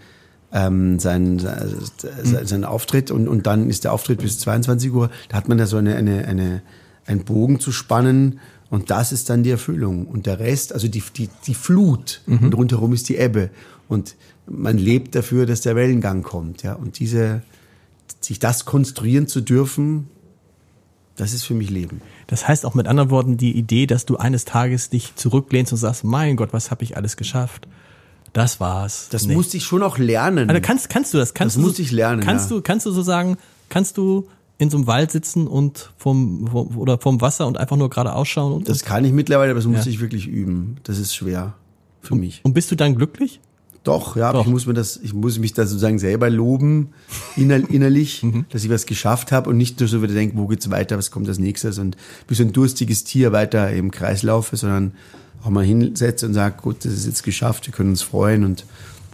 Auftritt und dann ist der Auftritt bis 22 Uhr. Da hat man ja so einen Bogen zu spannen und das ist dann die Erfüllung. Und der Rest, also die Flut und rundherum ist die Ebbe. Und man lebt dafür, dass der Wellengang kommt, ja. Und sich das konstruieren zu dürfen, das ist für mich Leben. Das heißt auch mit anderen Worten die Idee, dass du eines Tages dich zurücklehnst und sagst, mein Gott, was habe ich alles geschafft? Das war's. Das musste ich schon auch lernen. Also kannst du das? Das musste ich lernen. Kannst du so sagen, kannst du in so einem Wald sitzen und vom Wasser und einfach nur gerade ausschauen? Das kann ich mittlerweile, aber das muss ich wirklich üben. Das ist schwer für mich. Und bist du dann glücklich? Doch, ja, aber ich muss mich da sozusagen selber loben, innerlich, dass ich was geschafft habe und nicht nur so wieder denken, wo geht's weiter, was kommt als nächstes und wie so ein durstiges Tier weiter im Kreis laufe, sondern auch mal hinsetze und sage, gut, das ist jetzt geschafft, wir können uns freuen und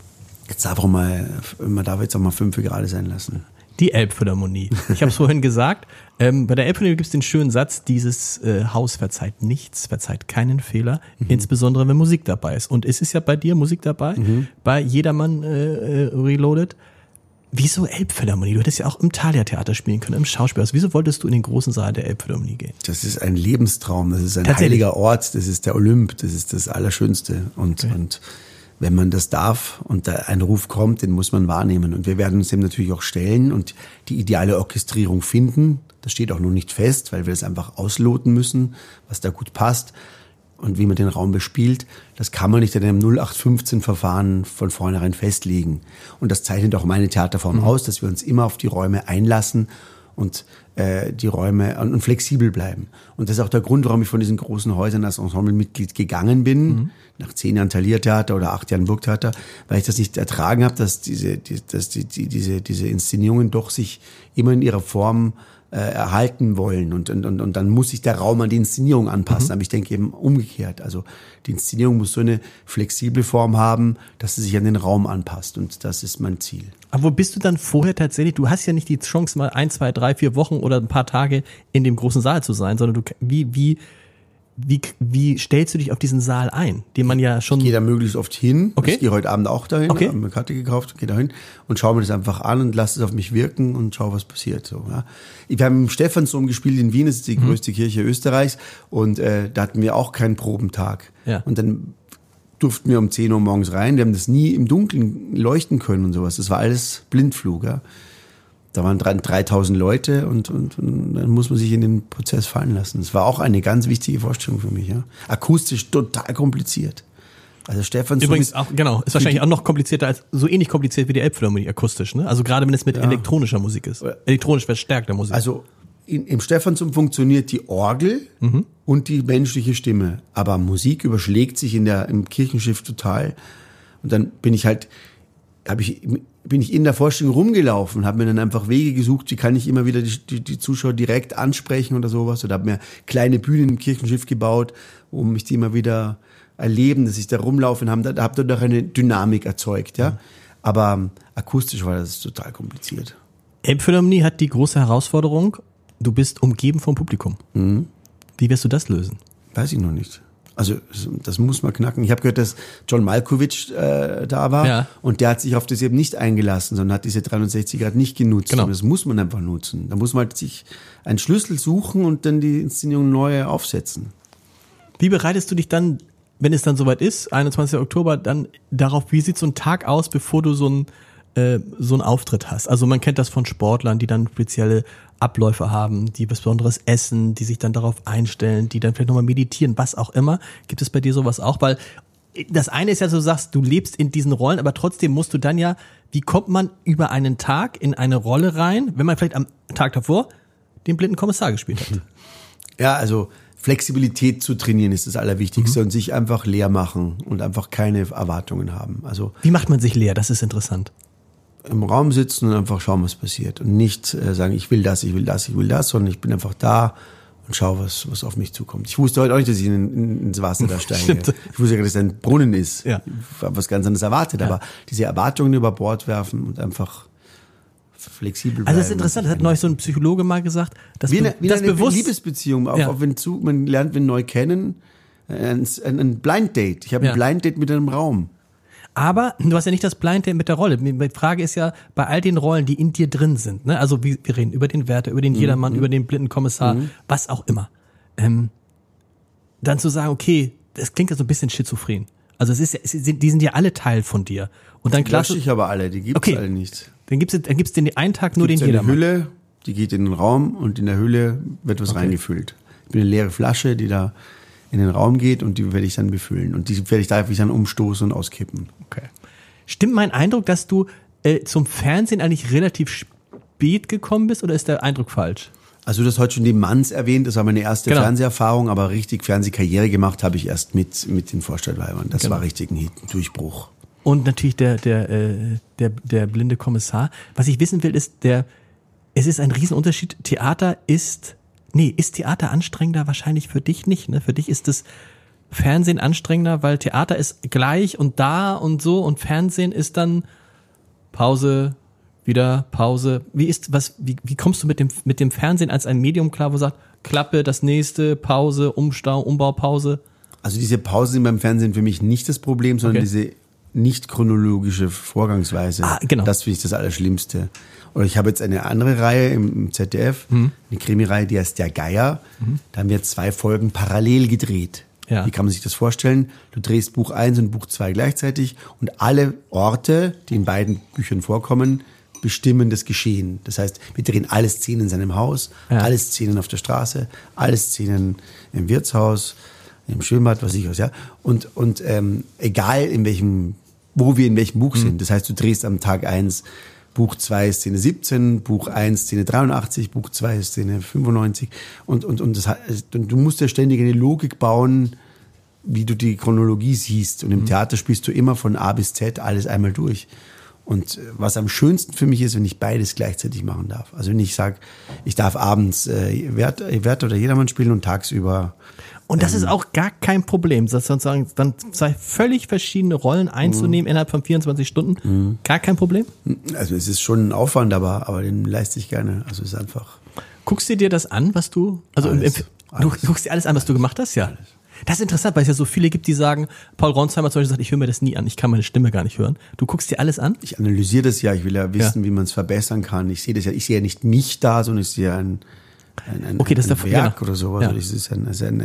man darf jetzt auch mal 5 Grad sein lassen. Die Elbphilharmonie. Ich habe es vorhin gesagt, bei der Elbphilharmonie gibt es den schönen Satz, dieses Haus verzeiht nichts, verzeiht keinen Fehler, insbesondere wenn Musik dabei ist. Und es ist ja bei dir Musik dabei, bei Jedermann Reloaded. Wieso Elbphilharmonie? Du hättest ja auch im Thalia-Theater spielen können, im Schauspielhaus. Wieso wolltest du in den großen Saal der Elbphilharmonie gehen? Das ist ein Lebenstraum, das ist ein heiliger Ort, das ist der Olymp, das ist das Allerschönste. Und wenn man das darf und da ein Ruf kommt, den muss man wahrnehmen. Und wir werden uns dem natürlich auch stellen und die ideale Orchestrierung finden. Das steht auch noch nicht fest, weil wir es einfach ausloten müssen, was da gut passt und wie man den Raum bespielt. Das kann man nicht in einem 0815-Verfahren von vornherein festlegen. Und das zeichnet auch meine Theaterform aus, dass wir uns immer auf die Räume einlassen und die Räume und flexibel bleiben. Und das ist auch der Grund, warum ich von diesen großen Häusern als Ensemblemitglied gegangen bin, nach 10 Jahren Thalia-Theater oder 8 Jahren Burgtheater, weil ich das nicht ertragen habe, dass diese Inszenierungen doch sich immer in ihrer Form erhalten wollen und dann muss sich der Raum an die Inszenierung anpassen. Aber ich denke eben umgekehrt. Also die Inszenierung muss so eine flexible Form haben, dass sie sich an den Raum anpasst und das ist mein Ziel. Aber wo bist du dann vorher tatsächlich? Du hast ja nicht die Chance, mal 1, 2, 3, 4 Wochen oder ein paar Tage in dem großen Saal zu sein, sondern wie stellst du dich auf diesen Saal ein, den man ja schon... Ich gehe da möglichst oft hin. Okay. Ich gehe heute Abend auch dahin, habe mir eine Karte gekauft, gehe da hin und schaue mir das einfach an und lasse es auf mich wirken und schaue, was passiert. So, ja. Wir haben im Stephansdom gespielt in Wien, das ist die größte Kirche Österreichs und da hatten wir auch keinen Probentag. Ja. Und dann durften wir um 10 Uhr morgens rein, wir haben das nie im Dunkeln leuchten können und sowas. Das war alles Blindflug, ja. Da waren 3000 Leute und dann muss man sich in den Prozess fallen lassen. Das war auch eine ganz wichtige Vorstellung für mich. Ja. Akustisch total kompliziert. Also Stephansdom übrigens auch, genau, ist wahrscheinlich auch noch komplizierter als, so ähnlich kompliziert wie die Elbphilharmonie akustisch, ne? Also gerade wenn es mit elektronischer Musik ist, elektronisch verstärkter Musik. Also im Stephansdom funktioniert die Orgel und die menschliche Stimme, aber Musik überschlägt sich im Kirchenschiff total. Und dann bin ich in der Vorstellung rumgelaufen, habe mir dann einfach Wege gesucht, wie kann ich immer wieder die Zuschauer direkt ansprechen oder sowas. Oder habe mir kleine Bühnen im Kirchenschiff gebaut, um mich die immer wieder erleben, dass ich da rumlaufe und habe dadurch eine Dynamik erzeugt. Ja? Aber akustisch war das total kompliziert. Elbphilharmonie hat die große Herausforderung, du bist umgeben vom Publikum. Wie wirst du das lösen? Weiß ich noch nicht. Also das muss man knacken. Ich habe gehört, dass John Malkovich da war und der hat sich auf das eben nicht eingelassen, sondern hat diese 360 Grad nicht genutzt. Genau. Und das muss man einfach nutzen. Da muss man halt sich einen Schlüssel suchen und dann die Inszenierung neu aufsetzen. Wie bereitest du dich dann, wenn es dann soweit ist, 21. Oktober, dann darauf, wie sieht so ein Tag aus, bevor du so einen Auftritt hast? Also man kennt das von Sportlern, die dann spezielle Abläufe haben, die besonderes essen, die sich dann darauf einstellen, die dann vielleicht nochmal meditieren, was auch immer. Gibt es bei dir sowas auch? Weil das eine ist ja, so du sagst, du lebst in diesen Rollen, aber trotzdem musst du dann ja, wie kommt man über einen Tag in eine Rolle rein, wenn man vielleicht am Tag davor den blinden Kommissar gespielt hat? Ja, also Flexibilität zu trainieren ist das Allerwichtigste und sich einfach leer machen und einfach keine Erwartungen haben. Also wie macht man sich leer? Das ist interessant. Im Raum sitzen und einfach schauen, was passiert. Und nicht sagen, ich will das, sondern ich bin einfach da und schaue, was auf mich zukommt. Ich wusste heute auch nicht, dass ich ins Wasser da steige. Ich wusste ja, dass es ein Brunnen ist. Ja. Ich habe was ganz anderes erwartet. Aber diese Erwartungen über Bord werfen und einfach flexibel bleiben. Also das ist interessant, das hat neulich so ein Psychologe mal gesagt, dass wie eine Liebesbeziehung, auch wenn man lernt, wenn neu kennen, ein Blind Date. Ich habe ein Blind Date mit einem Raum. Aber du hast ja nicht das Blind Date mit der Rolle. Die Frage ist ja, bei all den Rollen, die in dir drin sind, ne? Also wir reden über den Wärter, über den Jedermann, über den blinden Kommissar, was auch immer. Dann zu sagen, okay, das klingt ja so ein bisschen schizophren. Also die sind ja alle Teil von dir. Und dann lösche ich aber alle, die gibt's alle nicht. Dann gibt's den einen Tag nur den Jedermann. Eine Hülle, die geht in den Raum und in der Hülle wird was reingefüllt. Ich bin eine leere Flasche, die da in den Raum geht und die werde ich dann befüllen. Und die darf ich dann umstoßen und auskippen. Okay. Stimmt mein Eindruck, dass du zum Fernsehen eigentlich relativ spät gekommen bist oder ist der Eindruck falsch? Also du hast heute schon die Manns erwähnt, das war meine erste Fernseherfahrung, aber richtig Fernsehkarriere gemacht habe ich erst mit den Vorstadtweibern. Das war richtig ein Durchbruch. Und natürlich der blinde Kommissar. Was ich wissen will, ist es ist ein Riesenunterschied. Ist Theater anstrengender? Wahrscheinlich für dich nicht, ne? Für dich ist das Fernsehen anstrengender, weil Theater ist gleich und da und so und Fernsehen ist dann Pause, wieder Pause. Wie kommst du mit dem Fernsehen als ein Medium klar, wo sagt, Klappe, das nächste, Pause, Umstau, Umbaupause? Also diese Pausen sind beim Fernsehen für mich nicht das Problem, sondern diese nicht chronologische Vorgangsweise. Genau. Das finde ich das Allerschlimmste. Oder ich habe jetzt eine andere Reihe im ZDF, eine Krimireihe, die heißt Der Geier. Da haben wir 2 Folgen parallel gedreht. Ja. Wie kann man sich das vorstellen? Du drehst Buch 1 und Buch 2 gleichzeitig und alle Orte, die in beiden Büchern vorkommen, bestimmen das Geschehen. Das heißt, wir drehen alle Szenen in seinem Haus, alle Szenen auf der Straße, alle Szenen im Wirtshaus, im Schwimmbad, was ich weiß, ja. Und egal wo wir in welchem Buch sind. Das heißt, du drehst am Tag 1 Buch 2 Szene 17, Buch 1 Szene 83, Buch 2 Szene 95 und du musst ja ständig eine Logik bauen, wie du die Chronologie siehst. Und im Theater spielst du immer von A bis Z alles einmal durch. Und was am schönsten für mich ist, wenn ich beides gleichzeitig machen darf. Also wenn ich sage, ich darf abends Wärter oder Jedermann spielen und tagsüber. Und das ist auch gar kein Problem, sozusagen dann 2 völlig verschiedene Rollen einzunehmen innerhalb von 24 Stunden. Gar kein Problem? Also es ist schon ein Aufwand, aber den leiste ich gerne. Also es ist einfach. Guckst du dir das an, was du, also alles. Du guckst dir alles an, was du gemacht hast? Ja. Alles. Das ist interessant, weil es ja so viele gibt, die sagen, Paul Ronsheimer zum Beispiel sagt, ich höre mir das nie an, ich kann meine Stimme gar nicht hören. Du guckst dir alles an? Ich analysiere das ja, ich will ja wissen, wie man es verbessern kann. Ich sehe ja nicht mich da, sondern ich sehe ein Werk oder sowas. Ja. Das ist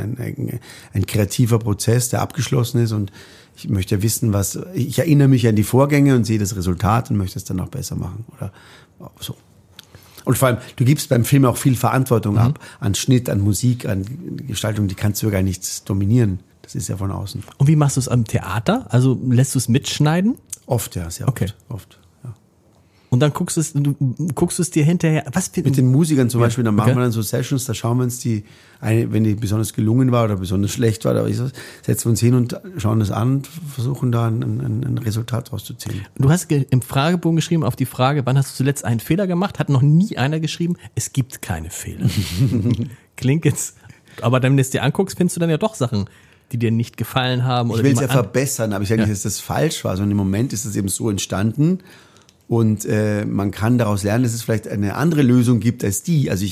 ein kreativer Prozess, der abgeschlossen ist und ich möchte wissen, ich erinnere mich an die Vorgänge und sehe das Resultat und möchte es dann noch besser machen oder so. Und vor allem, du gibst beim Film auch viel Verantwortung ab, an Schnitt, an Musik, an Gestaltung, die kannst du ja gar nicht dominieren. Das ist ja von außen. Und wie machst du es am Theater? Also lässt du es mitschneiden? Oft, ja, sehr oft. Ja. Und dann guckst du es dir hinterher. Mit den Musikern zum Beispiel, da machen wir dann so Sessions, da schauen wir uns wenn die besonders gelungen war oder besonders schlecht war, setzen wir uns hin und schauen das an und versuchen da ein Resultat rauszuziehen. Du hast im Fragebogen geschrieben auf die Frage, wann hast du zuletzt einen Fehler gemacht? Hat noch nie einer geschrieben, es gibt keine Fehler. Klingt jetzt, aber wenn du es dir anguckst, findest du dann ja doch Sachen, die dir nicht gefallen haben. Oder ich will es ja verbessern, aber ich sage nicht, dass das falsch war, sondern im Moment ist es eben so entstanden. Und man kann daraus lernen, dass es vielleicht eine andere Lösung gibt als die. Also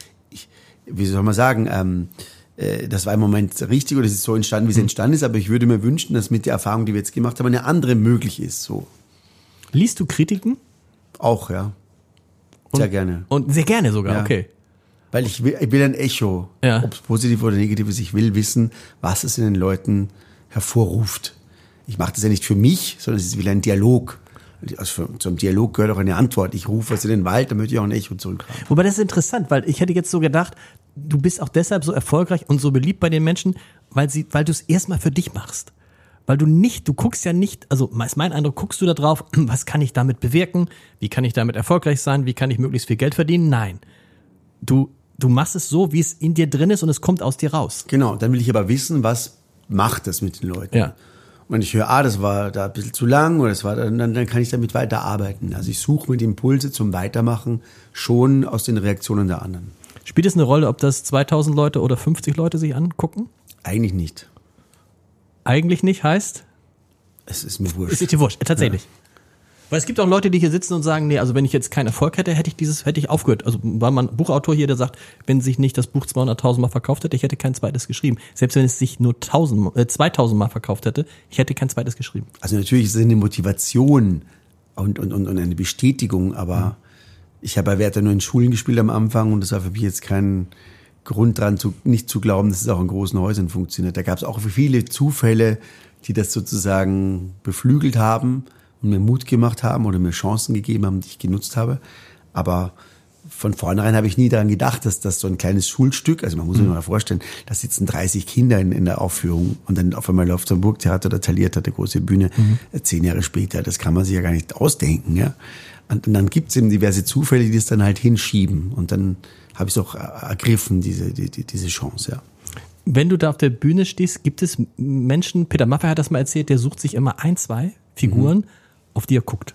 wie soll man sagen, das war im Moment richtig oder es ist so entstanden, wie es entstanden ist. Aber ich würde mir wünschen, dass mit der Erfahrung, die wir jetzt gemacht haben, eine andere möglich ist. So. Liest du Kritiken? Auch, ja. Sehr gerne. Und sehr gerne sogar, ja. Okay. Weil ich will ein Echo, ob es positiv oder negativ ist. Ich will wissen, was es in den Leuten hervorruft. Ich mache das ja nicht für mich, sondern es ist wieder ein Dialog. Also zum Dialog gehört auch eine Antwort. Ich rufe was in den Wald, dann möchte ich auch ein Echo zurückhaben. Wobei das ist interessant, weil ich hätte jetzt so gedacht, du bist auch deshalb so erfolgreich und so beliebt bei den Menschen, weil du es erstmal für dich machst. Weil du guckst ja nicht, also ist mein Eindruck, guckst du da drauf, was kann ich damit bewirken? Wie kann ich damit erfolgreich sein? Wie kann ich möglichst viel Geld verdienen? Nein. Du machst es so, wie es in dir drin ist und es kommt aus dir raus. Genau, dann will ich aber wissen, was macht das mit den Leuten? Ja. Und ich höre, das war da ein bisschen zu lang oder dann kann ich damit weiterarbeiten. Also ich suche mit Impulse zum Weitermachen schon aus den Reaktionen der anderen. Spielt es eine Rolle, ob das 2000 Leute oder 50 Leute sich angucken? Eigentlich nicht. Eigentlich nicht heißt? Es ist mir wurscht. Es ist dir wurscht, tatsächlich. Ja. Weil es gibt auch Leute, die hier sitzen und sagen, nee, also wenn ich jetzt keinen Erfolg hätte, hätte ich aufgehört. Also war mal ein Buchautor hier, der sagt, wenn sich nicht das Buch 200.000 Mal verkauft hätte, ich hätte kein zweites geschrieben. Selbst wenn es sich nur 2000 Mal verkauft hätte, ich hätte kein zweites geschrieben. Also natürlich ist es eine Motivation und eine Bestätigung, aber ich habe bei Werther nur in Schulen gespielt am Anfang und das war für mich jetzt kein Grund dran, nicht zu glauben, dass es auch in großen Häusern funktioniert. Da gab es auch viele Zufälle, die das sozusagen beflügelt haben und mir Mut gemacht haben oder mir Chancen gegeben haben, die ich genutzt habe. Aber von vornherein habe ich nie daran gedacht, dass das so ein kleines Schulstück, also man muss sich mal vorstellen, da sitzen 30 Kinder in der Aufführung und dann auf einmal läuft so ein Burgtheater oder Thalia hat eine große Bühne, 10 Jahre später, das kann man sich ja gar nicht ausdenken. Ja? Und dann gibt es eben diverse Zufälle, die das dann halt hinschieben und dann habe ich es auch ergriffen, diese Chance, ja. Wenn du da auf der Bühne stehst, gibt es Menschen, Peter Maffay hat das mal erzählt, der sucht sich immer 1, 2 Figuren, auf die er guckt.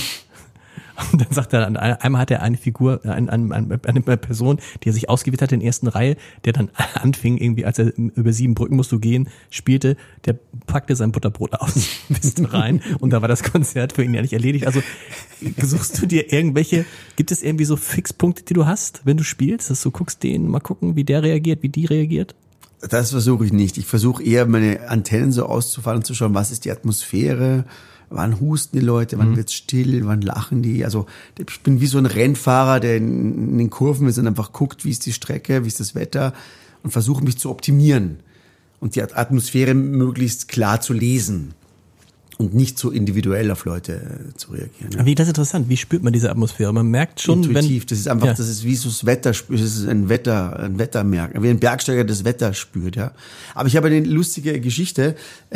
Und dann sagt er, einmal hat er eine Figur, eine Person, die er sich ausgewählt hat in der ersten Reihe, der dann anfing, irgendwie, als er über 7 Brücken musst du gehen, spielte, der packte sein Butterbrot aus, bist rein und da war das Konzert für ihn ja nicht erledigt. Also suchst du dir gibt es irgendwie so Fixpunkte, die du hast, wenn du spielst, dass du guckst mal gucken, wie der reagiert, wie die reagiert? Das versuche ich nicht. Ich versuche eher, meine Antennen so auszufahren und zu schauen, was ist die Atmosphäre, wann husten die Leute, wann wird's still, wann lachen die. Also ich bin wie so ein Rennfahrer, der in den Kurven ist und einfach guckt, wie ist die Strecke, wie ist das Wetter und versuche mich zu optimieren und die Atmosphäre möglichst klar zu lesen und nicht so individuell auf Leute zu reagieren. Ja. Wie das ist interessant, wie spürt man diese Atmosphäre? Man merkt schon, intuitiv, das ist einfach, das ist wie so das Wetter, das ist ein Wettermerken, wie ein Bergsteiger das Wetter spürt, ja. Aber ich habe eine lustige Geschichte,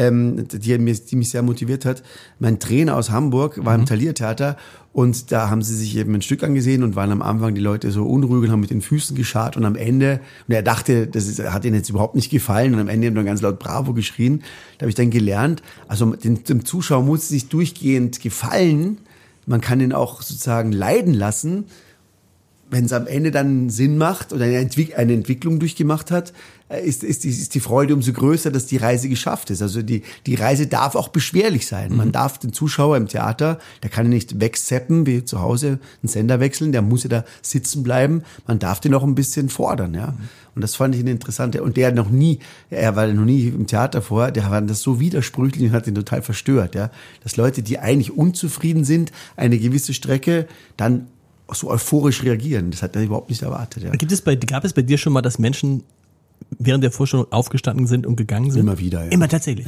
die mich sehr motiviert hat. Mein Trainer aus Hamburg war im Thalia-Theater und da haben sie sich eben ein Stück angesehen und waren am Anfang die Leute so unruhig und haben mit den Füßen gescharrt und am Ende, und er dachte, hat ihnen jetzt überhaupt nicht gefallen und am Ende haben dann ganz laut Bravo geschrien. Da habe ich dann gelernt, also dem Zuschauer muss es nicht durchgehend gefallen, man kann ihn auch sozusagen leiden lassen, wenn es am Ende dann Sinn macht oder eine Entwicklung durchgemacht hat, ist die Freude umso größer, dass die Reise geschafft ist. Also die Reise darf auch beschwerlich sein. Man darf den Zuschauer im Theater, der kann ja nicht wegzappen, wie zu Hause einen Sender wechseln, der muss ja da sitzen bleiben. Man darf den auch ein bisschen fordern, ja. Und das fand ich eine interessante. Und er war noch nie im Theater vorher, der war das so widersprüchlich und hat ihn total verstört, ja. Dass Leute, die eigentlich unzufrieden sind, eine gewisse Strecke dann so euphorisch reagieren. Das hat er überhaupt nicht erwartet, ja. Gab es bei dir schon mal, dass Menschen während der Vorstellung aufgestanden sind und gegangen sind? Immer wieder, ja. Immer tatsächlich? Ja.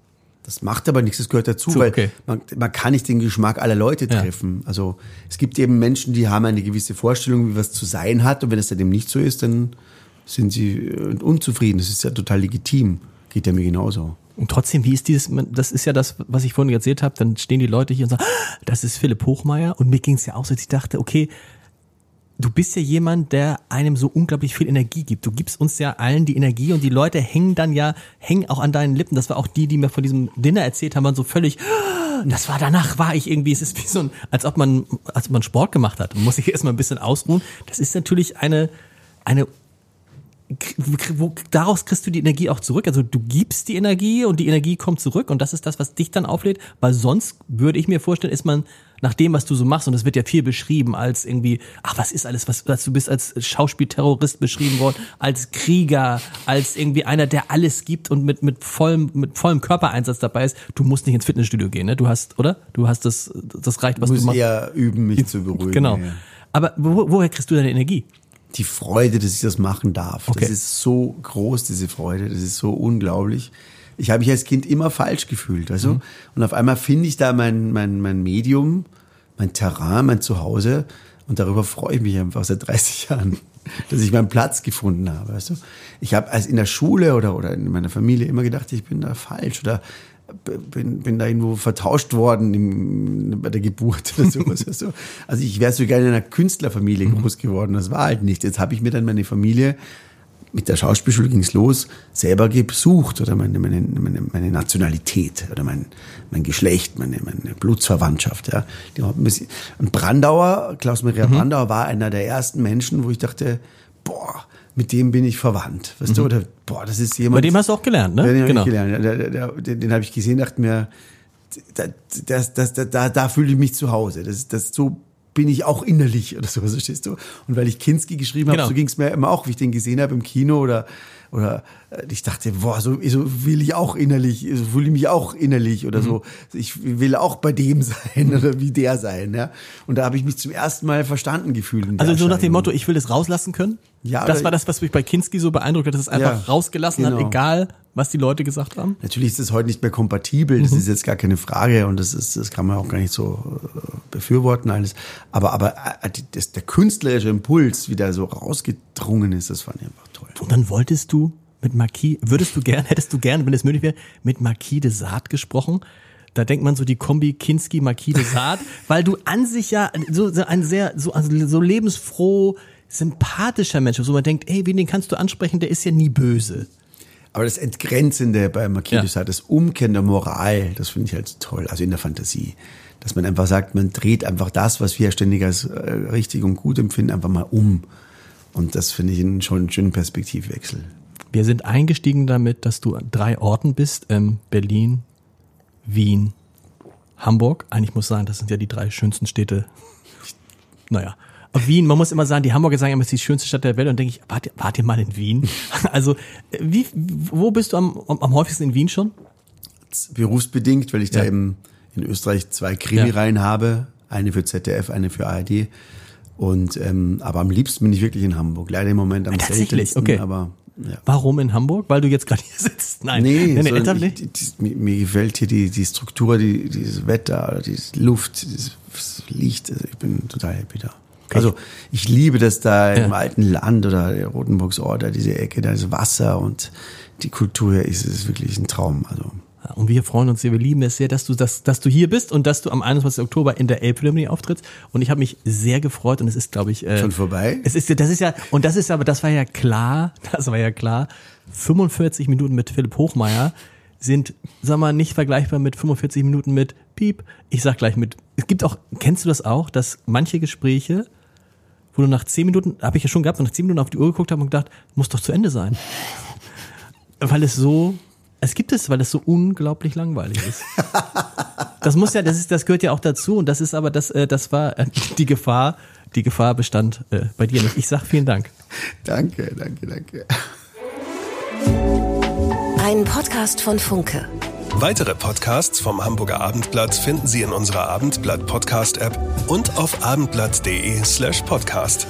Das macht aber nichts, das gehört dazu, weil man kann nicht den Geschmack aller Leute treffen. Ja. Also es gibt eben Menschen, die haben eine gewisse Vorstellung, wie was zu sein hat und wenn es dann eben nicht so ist, dann sind sie unzufrieden. Das ist ja total legitim. Geht ja mir genauso. Und trotzdem, wie ist das ist ja das, was ich vorhin erzählt habe, dann stehen die Leute hier und sagen, das ist Philipp Hochmeier und mir ging es ja auch so, dass ich dachte, okay, du bist ja jemand, der einem so unglaublich viel Energie gibt. Du gibst uns ja allen die Energie und die Leute hängen auch an deinen Lippen. Das war auch die mir von diesem Dinner erzählt haben, waren so völlig, danach war ich irgendwie, es ist wie so als ob man Sport gemacht hat. Man muss sich erstmal ein bisschen ausruhen. Das ist natürlich daraus kriegst du die Energie auch zurück. Also du gibst die Energie und die Energie kommt zurück und das ist das, was dich dann auflädt, weil sonst würde ich mir vorstellen, ist man nach dem, was du so machst, und das wird ja viel beschrieben als irgendwie, was ist alles, du bist als Schauspielterrorist beschrieben worden, als Krieger, als irgendwie einer, der alles gibt und mit vollem Körpereinsatz dabei ist. Du musst nicht ins Fitnessstudio gehen, ne? Du hast das reicht, was du machst. Ich muss eher üben, mich zu beruhigen. Genau. Ja. Aber woher kriegst du deine Energie? Die Freude, dass ich das machen darf. Okay. Das ist so groß, diese Freude. Das ist so unglaublich. Ich habe mich als Kind immer falsch gefühlt. Also, und auf einmal finde ich da mein Medium, mein Terrain, mein Zuhause. Und darüber freue ich mich einfach seit 30 Jahren, dass ich meinen Platz gefunden habe. Weißt du? Ich habe in der Schule oder in meiner Familie immer gedacht, ich bin da falsch oder bin da irgendwo vertauscht worden bei der Geburt oder sowas. Also ich wäre so gerne in einer Künstlerfamilie groß geworden. Das war halt nicht. Jetzt habe ich mir dann meine Familie, mit der Schauspielschule ging es los, selber gesucht oder meine Nationalität oder mein Geschlecht, meine Blutsverwandtschaft. Ja. Und Klaus-Maria Brandauer war einer der ersten Menschen, wo ich dachte, mit dem bin ich verwandt. Weißt du? Oder, das ist jemand. Bei dem hast du auch gelernt, ne? Den habe ich gelernt. Den habe ich gesehen, dachte mir, da fühle ich mich zu Hause. So bin ich auch innerlich oder so, verstehst du? Und weil ich Kinski geschrieben habe, so ging es mir immer auch, wie ich den gesehen habe im Kino oder ich dachte, so will ich auch innerlich, so fühle ich mich auch innerlich oder so. Ich will auch bei dem sein oder wie der sein, ja. Und da habe ich mich zum ersten Mal verstanden gefühlt. Also so nach dem Motto, ich will das rauslassen können? Ja. Das war das, was mich bei Kinski so beeindruckt hat, dass es einfach rausgelassen hat, egal was die Leute gesagt haben? Natürlich ist das heute nicht mehr kompatibel, das ist jetzt gar keine Frage und das kann man auch gar nicht so befürworten alles. Aber der künstlerische Impuls, wie der so rausgedrungen ist, das fand ich einfach toll. Und dann hättest du gern, wenn es möglich wäre, mit Marquis de Sade gesprochen? Da denkt man so die Kombi Kinski, Marquis de Sade, weil du an sich ja so lebensfroh, sympathischer Mensch, so man denkt, den kannst du ansprechen, der ist ja nie böse. Aber das Entgrenzende bei Marquis de Sade, das Umkehren der Moral, das finde ich halt toll, also in der Fantasie. Dass man einfach sagt, man dreht einfach das, was wir ständig als richtig und gut empfinden, einfach mal um. Und das finde ich schon einen schönen Perspektivwechsel. Wir sind eingestiegen damit, dass du an 3 Orten bist, Berlin, Wien, Hamburg. Eigentlich muss ich sagen, das sind ja die 3 schönsten Städte. Naja. Aber Wien, man muss immer sagen, die Hamburger sagen immer, es ist die schönste Stadt der Welt. Und denke ich, wart ihr mal in Wien? Also, wo bist du am häufigsten in Wien schon? Berufsbedingt, weil ich da eben in Österreich 2 Krimireihen habe. Eine für ZDF, eine für ARD. Und, aber am liebsten bin ich wirklich in Hamburg. Leider im Moment am seltensten, okay. Aber ja. Warum in Hamburg? Weil du jetzt gerade hier sitzt? Nein. Mir gefällt hier die Struktur, dieses Wetter, die Luft, das Licht. Also ich bin total happy da. Okay. Also ich liebe das da im alten Land oder der Rotenburgsort, da diese Ecke, da das Wasser und die Kultur hier ist wirklich ein Traum. Also. Und wir freuen uns sehr, wir lieben es sehr, dass du hier bist und dass du am 21. Oktober in der Elbphilharmonie auftrittst. Und ich habe mich sehr gefreut und es ist, glaube ich, schon vorbei. Das war ja klar, 45 Minuten mit Philipp Hochmeier sind, sag mal, nicht vergleichbar mit 45 Minuten mit Piep. Ich sag gleich kennst du das auch, dass manche Gespräche, wo du nach 10 Minuten, habe ich ja schon gehabt, nach 10 Minuten auf die Uhr geguckt habe und gedacht, muss doch zu Ende sein. Weil es so unglaublich langweilig ist. Das gehört ja auch dazu und das war die Gefahr bestand bei dir nicht. Ich sag vielen Dank. Danke. Ein Podcast von Funke. Weitere Podcasts vom Hamburger Abendblatt finden Sie in unserer Abendblatt Podcast App und auf abendblatt.de/podcast.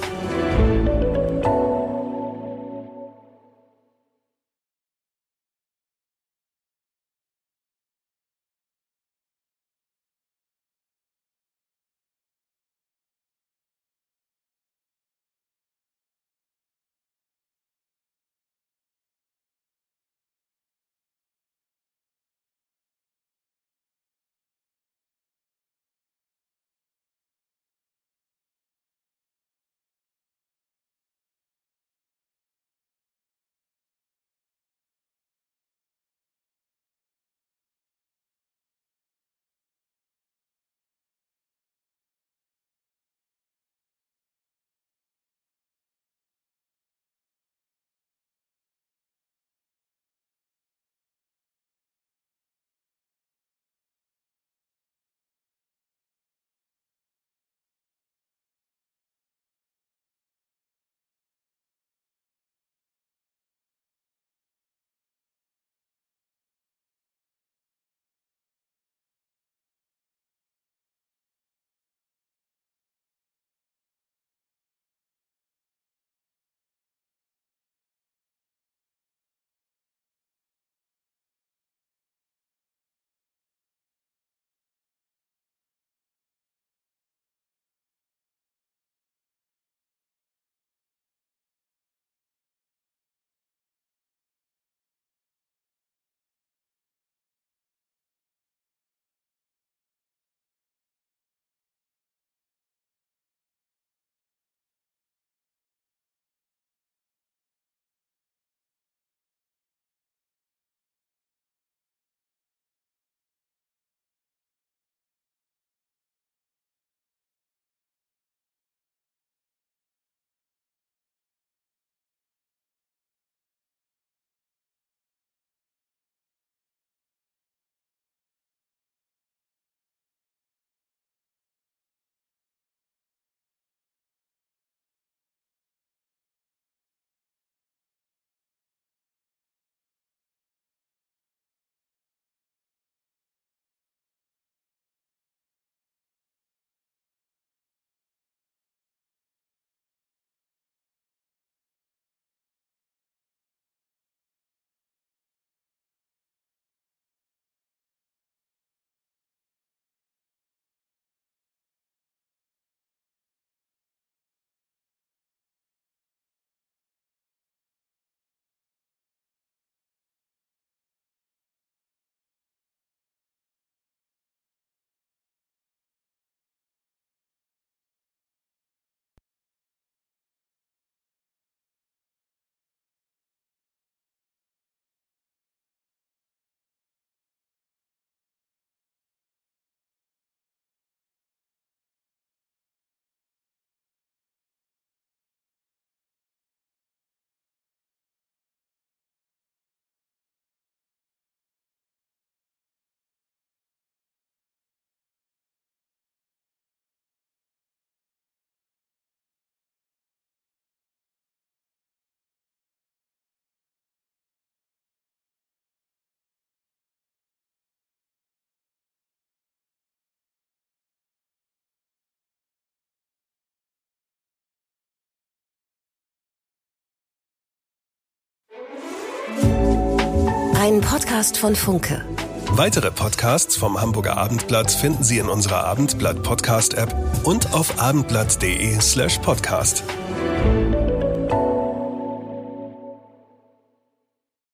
Ein Podcast von Funke. Weitere Podcasts vom Hamburger Abendblatt finden Sie in unserer Abendblatt Podcast App und auf abendblatt.de/podcast.